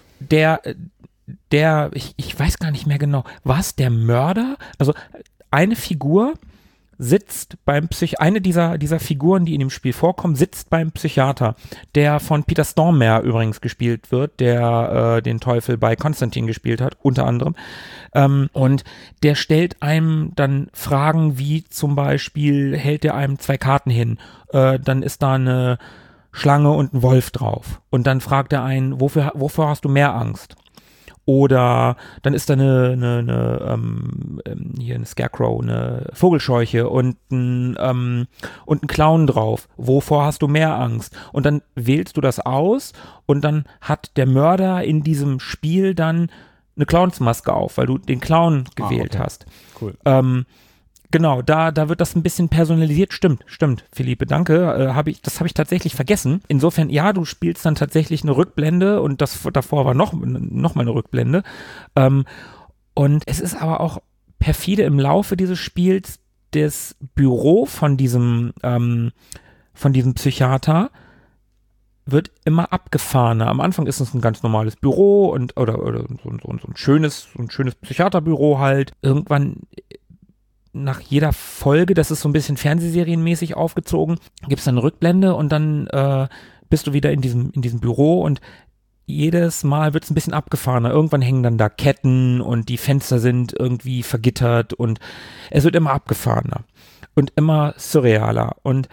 ich weiß gar nicht mehr genau, war es der Mörder? Also eine Figur sitzt eine dieser Figuren, die in dem Spiel vorkommen, sitzt beim Psychiater, der von Peter Stormare übrigens gespielt wird, der den Teufel bei Konstantin gespielt hat, unter anderem. Und der stellt einem dann Fragen wie zum Beispiel, hält er einem 2 Karten hin, dann ist da eine Schlange und ein Wolf drauf. Und dann fragt er einen, wofür hast du mehr Angst? Oder dann ist da eine Scarecrow, eine Vogelscheuche und ein Clown drauf. Wovor hast du mehr Angst? Und dann wählst du das aus und dann hat der Mörder in diesem Spiel dann eine Clownsmaske auf, weil du den Clown gewählt hast. Cool. Genau, da wird das ein bisschen personalisiert. Stimmt, Philippe, danke. Das habe ich tatsächlich vergessen. Insofern, ja, du spielst dann tatsächlich eine Rückblende und davor war noch mal eine Rückblende. Und es ist aber auch perfide im Laufe dieses Spiels, das Büro von diesem Psychiater wird immer abgefahrener. Am Anfang ist es ein ganz normales Büro oder so ein schönes Psychiaterbüro halt. Irgendwann nach jeder Folge, das ist so ein bisschen fernsehserienmäßig aufgezogen, gibt es dann eine Rückblende und dann bist du wieder in diesem Büro und jedes Mal wird es ein bisschen abgefahrener. Irgendwann hängen dann da Ketten und die Fenster sind irgendwie vergittert und es wird immer abgefahrener und immer surrealer. Und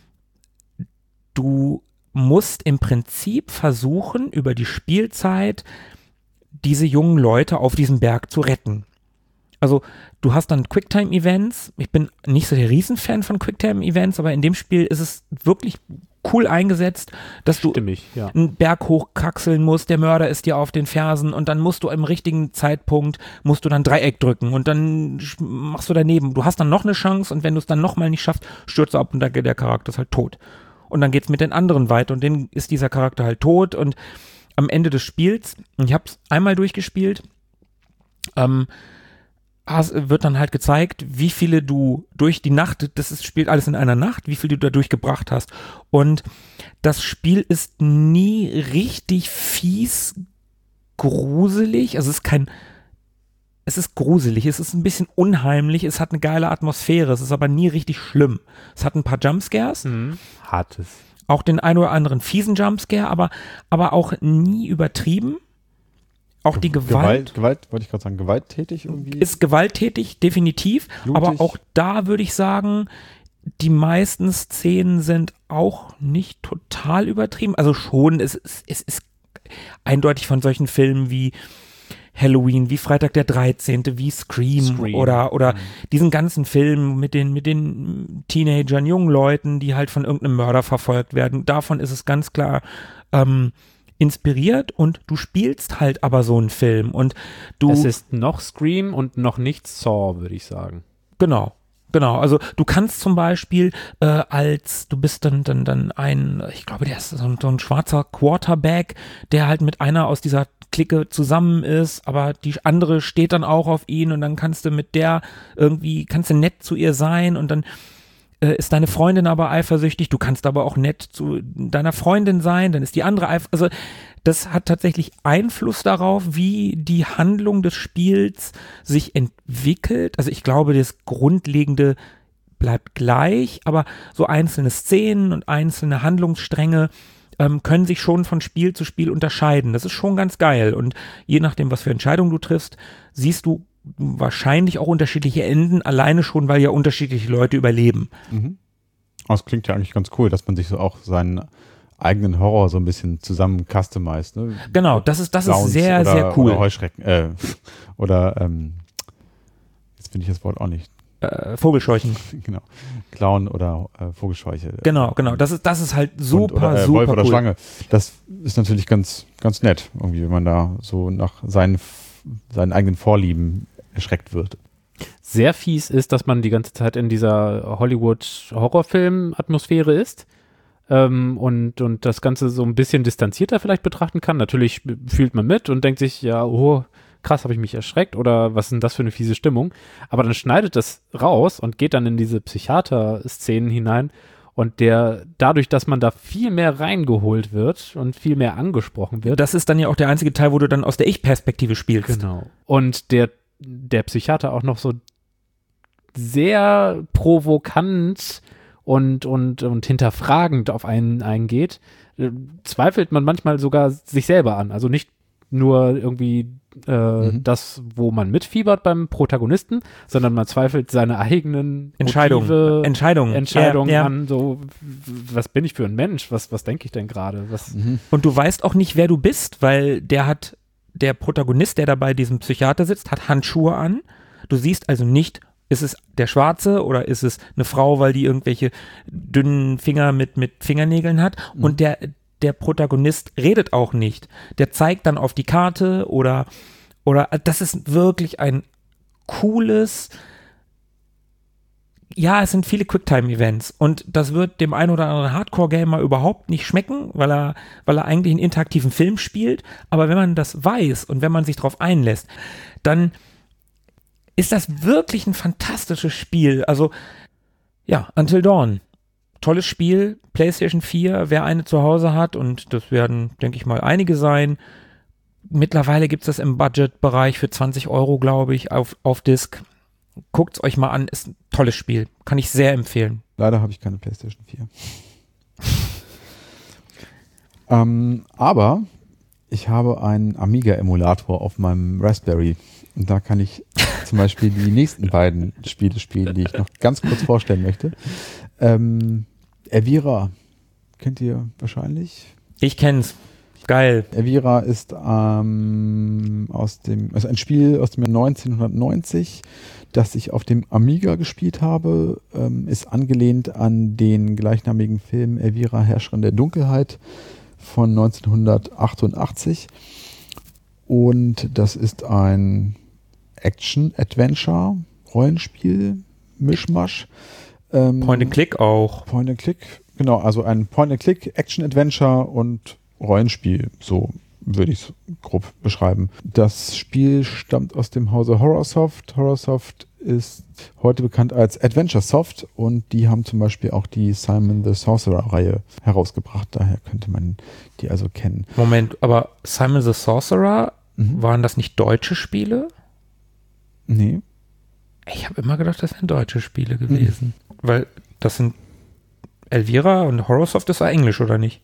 du musst im Prinzip versuchen, über die Spielzeit diese jungen Leute auf diesem Berg zu retten. Also du hast dann Quicktime-Events. Ich bin nicht so der Riesenfan von Quicktime-Events, aber in dem Spiel ist es wirklich cool eingesetzt, dass du einen Berg hochkraxeln musst, der Mörder ist dir auf den Fersen und dann musst du im richtigen Zeitpunkt, dann Dreieck drücken und dann machst du daneben. Du hast dann noch eine Chance und wenn du es dann nochmal nicht schaffst, stürzt du ab und der Charakter ist halt tot. Und dann geht's mit den anderen weiter und dann ist dieser Charakter halt tot und am Ende des Spiels, ich habe es einmal durchgespielt, wird dann halt gezeigt, wie viele du durch die Nacht, spielt alles in einer Nacht, wie viel du dadurch gebracht hast. Und das Spiel ist nie richtig fies gruselig, also es ist gruselig, es ist ein bisschen unheimlich, es hat eine geile Atmosphäre, es ist aber nie richtig schlimm. Es hat ein paar Jumpscares. Hat es. Auch den ein oder anderen fiesen Jumpscare, aber auch nie übertrieben. Auch die Gewalt wollte ich gerade sagen, gewalttätig irgendwie? Ist gewalttätig, definitiv. Blutig. Aber auch da würde ich sagen, die meisten Szenen sind auch nicht total übertrieben. Also schon, es ist eindeutig von solchen Filmen wie Halloween, wie Freitag der 13., wie Scream. Oder diesen ganzen Filmen mit den Teenagern, jungen Leuten, die halt von irgendeinem Mörder verfolgt werden. Davon ist es ganz klar inspiriert und du spielst halt aber so einen Film und es ist noch Scream und noch nicht Saw, würde ich sagen. Genau, also du kannst zum Beispiel du bist dann ich glaube, der ist so ein schwarzer Quarterback, der halt mit einer aus dieser Clique zusammen ist, aber die andere steht dann auch auf ihn und dann kannst du mit der kannst du nett zu ihr sein und dann ist deine Freundin aber eifersüchtig, du kannst aber auch nett zu deiner Freundin sein, dann ist die andere eifersüchtig. Also das hat tatsächlich Einfluss darauf, wie die Handlung des Spiels sich entwickelt. Also ich glaube, das Grundlegende bleibt gleich, aber so einzelne Szenen und einzelne Handlungsstränge können sich schon von Spiel zu Spiel unterscheiden. Das ist schon ganz geil und je nachdem, was für Entscheidungen du triffst, siehst du wahrscheinlich auch unterschiedliche Enden, alleine schon, weil ja unterschiedliche Leute überleben. Mhm. Das klingt ja eigentlich ganz cool, dass man sich so auch seinen eigenen Horror so ein bisschen zusammen customized. Ne? Genau, das ist sehr, sehr cool. Oder Heuschrecken. Jetzt finde ich das Wort auch nicht. Vogelscheuchen. Genau. Clown oder Vogelscheuche. Genau. Das ist halt super, oder, super Wolf oder cool. Schlange. Das ist natürlich ganz, ganz nett, irgendwie, wenn man da so nach seinen eigenen Vorlieben erschreckt wird. Sehr fies ist, dass man die ganze Zeit in dieser Hollywood-Horrorfilm-Atmosphäre ist und das Ganze so ein bisschen distanzierter vielleicht betrachten kann. Natürlich fühlt man mit und denkt sich, ja, oh, krass, habe ich mich erschreckt oder was ist denn das für eine fiese Stimmung? Aber dann schneidet das raus und geht dann in diese Psychiater-Szenen hinein und dadurch, dass man da viel mehr reingeholt wird und viel mehr angesprochen wird. Das ist dann ja auch der einzige Teil, wo du dann aus der Ich-Perspektive spielst. Genau. Und der Psychiater auch noch so sehr provokant und hinterfragend auf einen eingeht, zweifelt man manchmal sogar sich selber an. Also nicht nur irgendwie das, wo man mitfiebert beim Protagonisten, sondern man zweifelt seine eigenen Entscheidungen an, so, was bin ich für ein Mensch? Was denke ich denn gerade? Und du weißt auch nicht, wer du bist, weil der Protagonist, der da bei diesem Psychiater sitzt, hat Handschuhe an. Du siehst also nicht, ist es der Schwarze oder ist es eine Frau, weil die irgendwelche dünnen Finger mit Fingernägeln hat. Und der Protagonist redet auch nicht. Der zeigt dann auf die Karte oder das ist wirklich ein cooles, ja, es sind viele Quicktime-Events und das wird dem einen oder anderen Hardcore-Gamer überhaupt nicht schmecken, weil er eigentlich einen interaktiven Film spielt, aber wenn man das weiß und wenn man sich darauf einlässt, dann ist das wirklich ein fantastisches Spiel. Also, ja, Until Dawn. Tolles Spiel, PlayStation 4, wer eine zu Hause hat, und das werden, denke ich mal, einige sein. Mittlerweile gibt es das im Budget-Bereich für 20 €, glaube ich, auf Disc. Guckt es euch mal an, ist ein tolles Spiel. Kann ich sehr empfehlen. Leider habe ich keine PlayStation 4. Aber ich habe einen Amiga-Emulator auf meinem Raspberry. Und da kann ich zum Beispiel die nächsten beiden Spiele spielen, die ich noch ganz kurz vorstellen möchte. Elvira, kennt ihr wahrscheinlich? Ich kenn's. Geil. Elvira ist ein Spiel aus dem Jahr 1990, das ich auf dem Amiga gespielt habe, ist angelehnt an den gleichnamigen Film Elvira, Herrscherin der Dunkelheit von 1988. Und das ist ein Action-Adventure-Rollenspiel, Mischmasch. Point-and-Click auch. Point-and-Click, genau, also ein Point-and-Click, Action-Adventure und Rollenspiel, so würde ich es grob beschreiben. Das Spiel stammt aus dem Hause Horrorsoft. Horrorsoft ist heute bekannt als Adventuresoft und die haben zum Beispiel auch die Simon the Sorcerer-Reihe herausgebracht. Daher könnte man die also kennen. Moment, aber Simon the Sorcerer, waren das nicht deutsche Spiele? Nee. Ich habe immer gedacht, das wären deutsche Spiele gewesen. Weil das sind Elvira und Horrorsoft ist ja Englisch, oder nicht?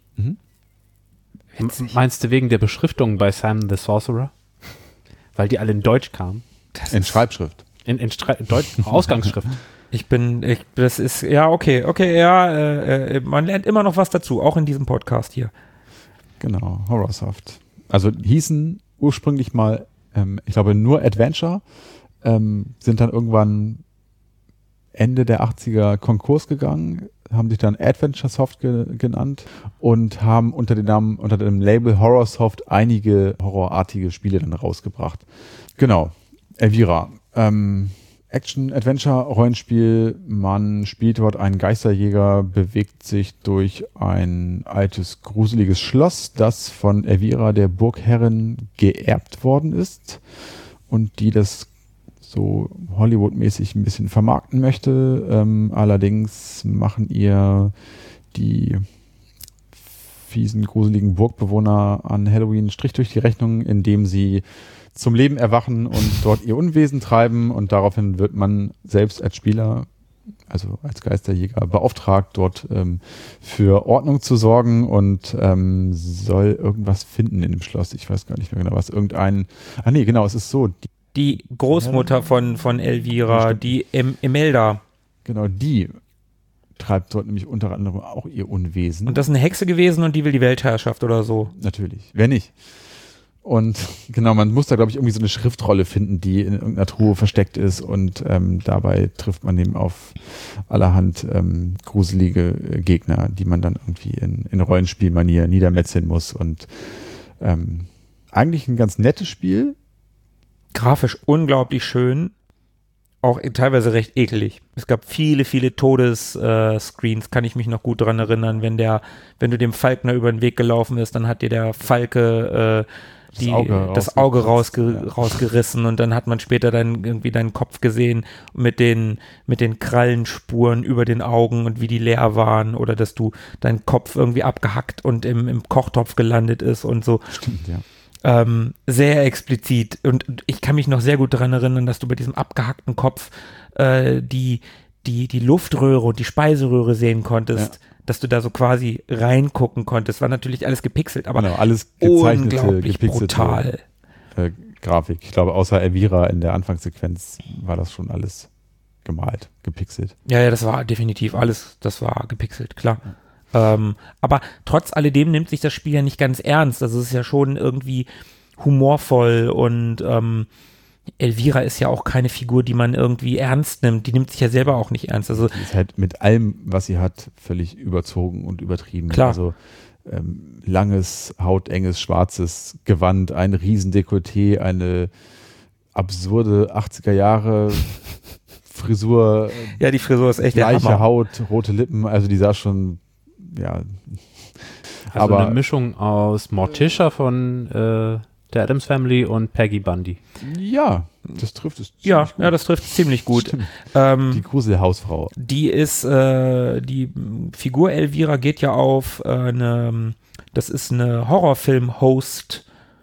Meinst du wegen der Beschriftung bei Simon the Sorcerer? Weil die alle in Deutsch kamen? In Schreibschrift. In Ausgangsschrift. Das ist, ja, okay, ja, man lernt immer noch was dazu, auch in diesem Podcast hier. Genau, Horrorsoft. Also hießen ursprünglich mal, ich glaube, nur Adventure, sind dann irgendwann Ende der 80er Konkurs gegangen, haben sich dann Adventuresoft genannt und haben unter dem Label Horrorsoft einige horrorartige Spiele dann rausgebracht. Genau, Elvira. Action-Adventure-Rollenspiel, man spielt dort einen Geisterjäger, bewegt sich durch ein altes, gruseliges Schloss, das von Elvira, der Burgherrin, geerbt worden ist und die das so Hollywood-mäßig ein bisschen vermarkten möchte. Allerdings machen ihr die fiesen, gruseligen Burgbewohner an Halloween einen Strich durch die Rechnung, indem sie zum Leben erwachen und dort ihr Unwesen treiben, und daraufhin wird man selbst als Spieler, also als Geisterjäger, beauftragt, dort für Ordnung zu sorgen und soll irgendwas finden in dem Schloss. Ich weiß gar nicht mehr genau, was es ist so. Die Großmutter von Elvira, die Imelda. Genau, die treibt dort nämlich unter anderem auch ihr Unwesen. Und das ist eine Hexe gewesen und die will die Weltherrschaft oder so. Natürlich, wer nicht. Und genau, man muss da, glaube ich, irgendwie so eine Schriftrolle finden, die in irgendeiner Truhe versteckt ist und dabei trifft man eben auf allerhand gruselige Gegner, die man dann irgendwie in Rollenspielmanier niedermetzeln muss und eigentlich ein ganz nettes Spiel. Grafisch unglaublich schön, auch teilweise recht ekelig. Es gab viele, viele Todesscreens, kann ich mich noch gut dran erinnern, wenn du dem Falkner über den Weg gelaufen bist, dann hat dir der Falke das Auge rausgerissen und dann hat man später dann irgendwie deinen Kopf gesehen mit den Krallenspuren über den Augen und wie die leer waren oder dass du dein Kopf irgendwie abgehackt und im Kochtopf gelandet ist und so. Stimmt, ja. Sehr explizit und ich kann mich noch sehr gut daran erinnern, dass du bei diesem abgehackten Kopf die Luftröhre und die Speiseröhre sehen konntest, dass du da so quasi reingucken konntest. War natürlich alles gepixelt, aber genau, alles gezeichnete, unglaublich brutal. Grafik. Ich glaube, außer Elvira in der Anfangssequenz war das schon alles gemalt, gepixelt. Ja, das war definitiv alles, das war gepixelt, klar. Aber trotz alledem nimmt sich das Spiel ja nicht ganz ernst. Also es ist ja schon irgendwie humorvoll und Elvira ist ja auch keine Figur, die man irgendwie ernst nimmt. Die nimmt sich ja selber auch nicht ernst. Also die ist halt mit allem, was sie hat, völlig überzogen und übertrieben. Klar. Also langes, hautenges, schwarzes Gewand, ein Riesendekolleté, eine absurde 80er Jahre Frisur. Ja, die Frisur ist echt der gleiche Hammer. Haut, rote Lippen, also die sah schon, ja. Also aber eine Mischung aus Morticia von der Addams Family und Peggy Bundy. Ja, das trifft es Ja, ziemlich gut. ja, das trifft ziemlich gut. Die Gruselhausfrau. Die ist, die Figur Elvira geht ja auf das ist eine Horrorfilm-Host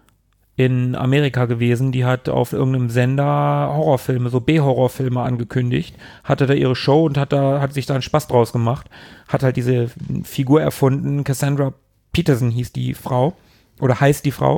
in Amerika gewesen, die hat auf irgendeinem Sender Horrorfilme, so B-Horrorfilme angekündigt, hatte da ihre Show und hat sich da einen Spaß draus gemacht, hat halt diese Figur erfunden, Cassandra Peterson hieß die Frau, oder heißt die Frau,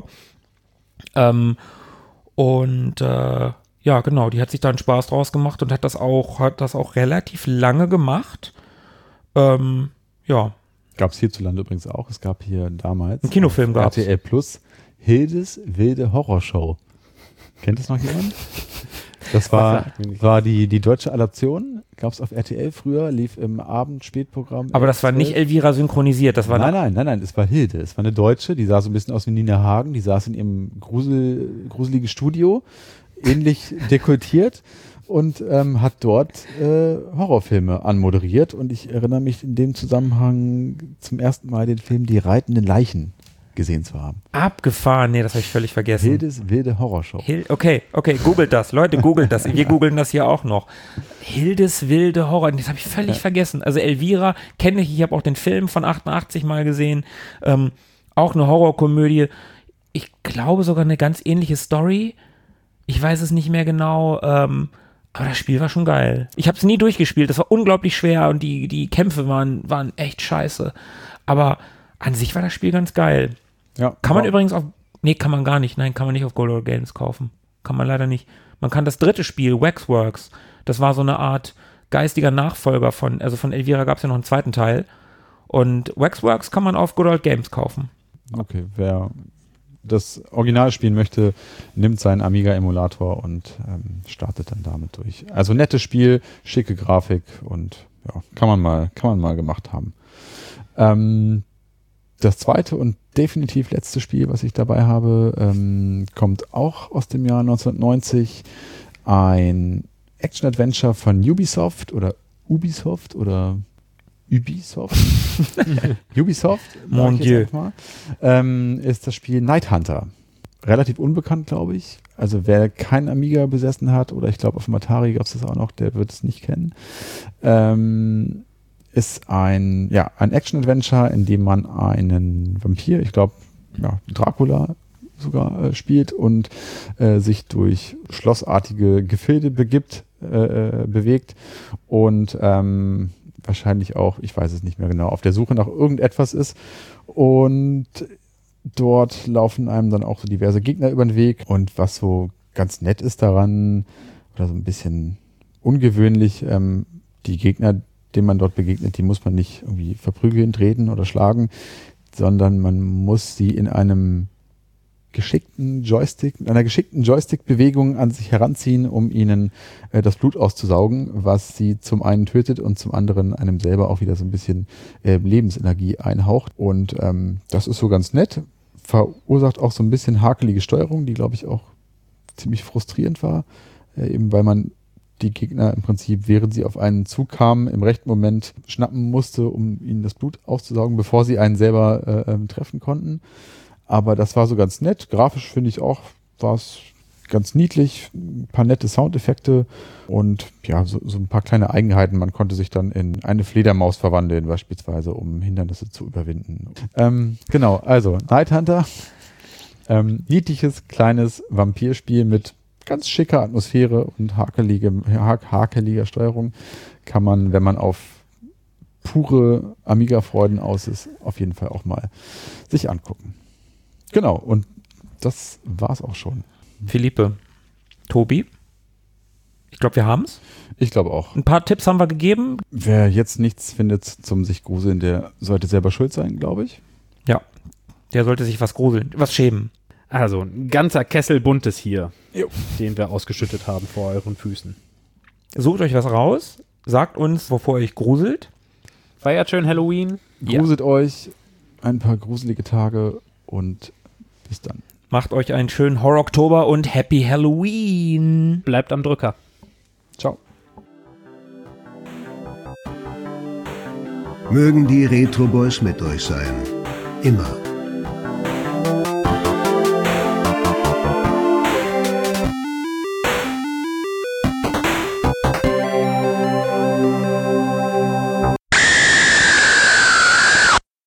ja, genau, die hat sich da einen Spaß draus gemacht und hat das auch relativ lange gemacht, ja. Gab es hierzulande übrigens auch, es gab hier damals Einen Kinofilm auf gab's. RTL Plus Hildes wilde Horrorshow. Kennt das noch jemand? Das war die deutsche Adaption, gab es auf RTL früher, lief im Abend-Spätprogramm. Aber das war nicht Elvira synchronisiert, das war Nein, es war Hilde. Es war eine Deutsche, die sah so ein bisschen aus wie Nina Hagen, die saß in ihrem gruseligen Studio, ähnlich dekoltiert und hat dort Horrorfilme anmoderiert und ich erinnere mich in dem Zusammenhang zum ersten Mal den Film Die reitenden Leichen gesehen zu haben. abgefahren. Nee, das habe ich völlig vergessen. Hildes wilde Horrorshow. Okay, googelt das. Leute, googelt das. Wir googeln das hier auch noch. Hildes wilde Horror. Das habe ich völlig vergessen. Also Elvira kenne ich habe auch den Film von 88 mal gesehen. Auch eine Horrorkomödie. Ich glaube sogar eine ganz ähnliche Story. Ich weiß es nicht mehr genau. Aber das Spiel war schon geil. Ich habe es nie durchgespielt. Das war unglaublich schwer und die Kämpfe waren echt scheiße. Aber an sich war das Spiel ganz geil. Ja, Kann man übrigens kann man gar nicht. Nein, kann man nicht auf Gold Games kaufen. Kann man leider nicht. Man kann das dritte Spiel, Waxworks, das war so eine Art geistiger Nachfolger von Elvira gab es ja noch einen zweiten Teil. Und Waxworks kann man auf Good Old Games kaufen. Okay, wer das Original spielen möchte, nimmt seinen Amiga-Emulator und startet dann damit durch. Also nettes Spiel, schicke Grafik und ja, kann man mal gemacht haben. Das zweite und definitiv letzte Spiel, was ich dabei habe, kommt auch aus dem Jahr 1990. Ein Action-Adventure von Ubisoft oder Ubisoft. Ubisoft, Mon Dieu. Ist das Spiel Night Hunter. Relativ unbekannt, glaube ich. Also wer kein Amiga besessen hat, oder ich glaube auf dem Atari gab es das auch noch, der wird es nicht kennen. Ist ein Action-Adventure, in dem man einen Vampir, ich glaube, Dracula sogar spielt und sich durch schlossartige Gefilde bewegt und wahrscheinlich auch, ich weiß es nicht mehr genau, auf der Suche nach irgendetwas ist und dort laufen einem dann auch so diverse Gegner über den Weg und was so ganz nett ist daran oder so ein bisschen ungewöhnlich, die Gegner, denen man dort begegnet, die muss man nicht irgendwie verprügeln, treten oder schlagen, sondern man muss sie in einem einer geschickten Joystick-Bewegung an sich heranziehen, um ihnen das Blut auszusaugen, was sie zum einen tötet und zum anderen einem selber auch wieder so ein bisschen Lebensenergie einhaucht. Und das ist so ganz nett, verursacht auch so ein bisschen hakelige Steuerung, die, glaube ich, auch ziemlich frustrierend war, eben weil man die Gegner im Prinzip, während sie auf einen zukamen, im rechten Moment schnappen musste, um ihnen das Blut auszusaugen, bevor sie einen selber treffen konnten. Aber das war so ganz nett. Grafisch finde ich auch, war es ganz niedlich, ein paar nette Soundeffekte und ja, so ein paar kleine Eigenheiten. Man konnte sich dann in eine Fledermaus verwandeln, beispielsweise, um Hindernisse zu überwinden. Genau, also Night Hunter. Niedliches, kleines Vampirspiel mit ganz schicker Atmosphäre und hakeliger Steuerung kann man, wenn man auf pure Amiga-Freuden aus ist, auf jeden Fall auch mal sich angucken. Genau, und das war's auch schon. Philippe, Tobi, ich glaube, wir haben's. Ich glaube auch. Ein paar Tipps haben wir gegeben. Wer jetzt nichts findet zum sich gruseln, der sollte selber schuld sein, glaube ich. Ja, der sollte sich was schämen. Also ein ganzer Kessel Buntes hier, Jo. den wir ausgeschüttet haben vor euren Füßen. Sucht euch was raus, sagt uns, wovor ihr euch gruselt. Feiert schön Halloween. Gruselt euch ein paar gruselige Tage und bis dann. Macht euch einen schönen Horror-Oktober und Happy Halloween. Bleibt am Drücker. Ciao. Mögen die Retro Boys mit euch sein. Immer.